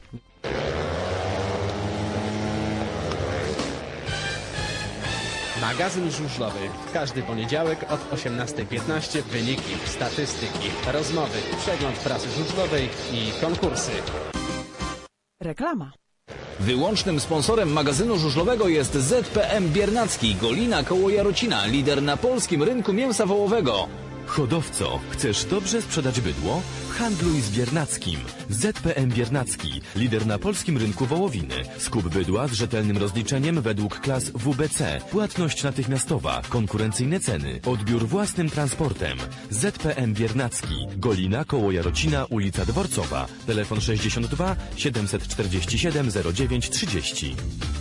Magazyn żużlowy. Każdy poniedziałek od 18:15 wyniki, statystyki, rozmowy, przegląd prasy żużlowej i konkursy. Reklama. Wyłącznym sponsorem magazynu żużlowego jest ZPM Biernacki, Golina koło Jarocina, lider na polskim rynku mięsa wołowego. Hodowco, chcesz dobrze sprzedać bydło? Handluj z Biernackim. ZPM Biernacki, lider na polskim rynku wołowiny. Skup bydła z rzetelnym rozliczeniem według klas WBC. Płatność natychmiastowa, konkurencyjne ceny, odbiór własnym transportem. ZPM Biernacki, Golina koło Jarocina, ulica Dworcowa. Telefon 62 747 09 30.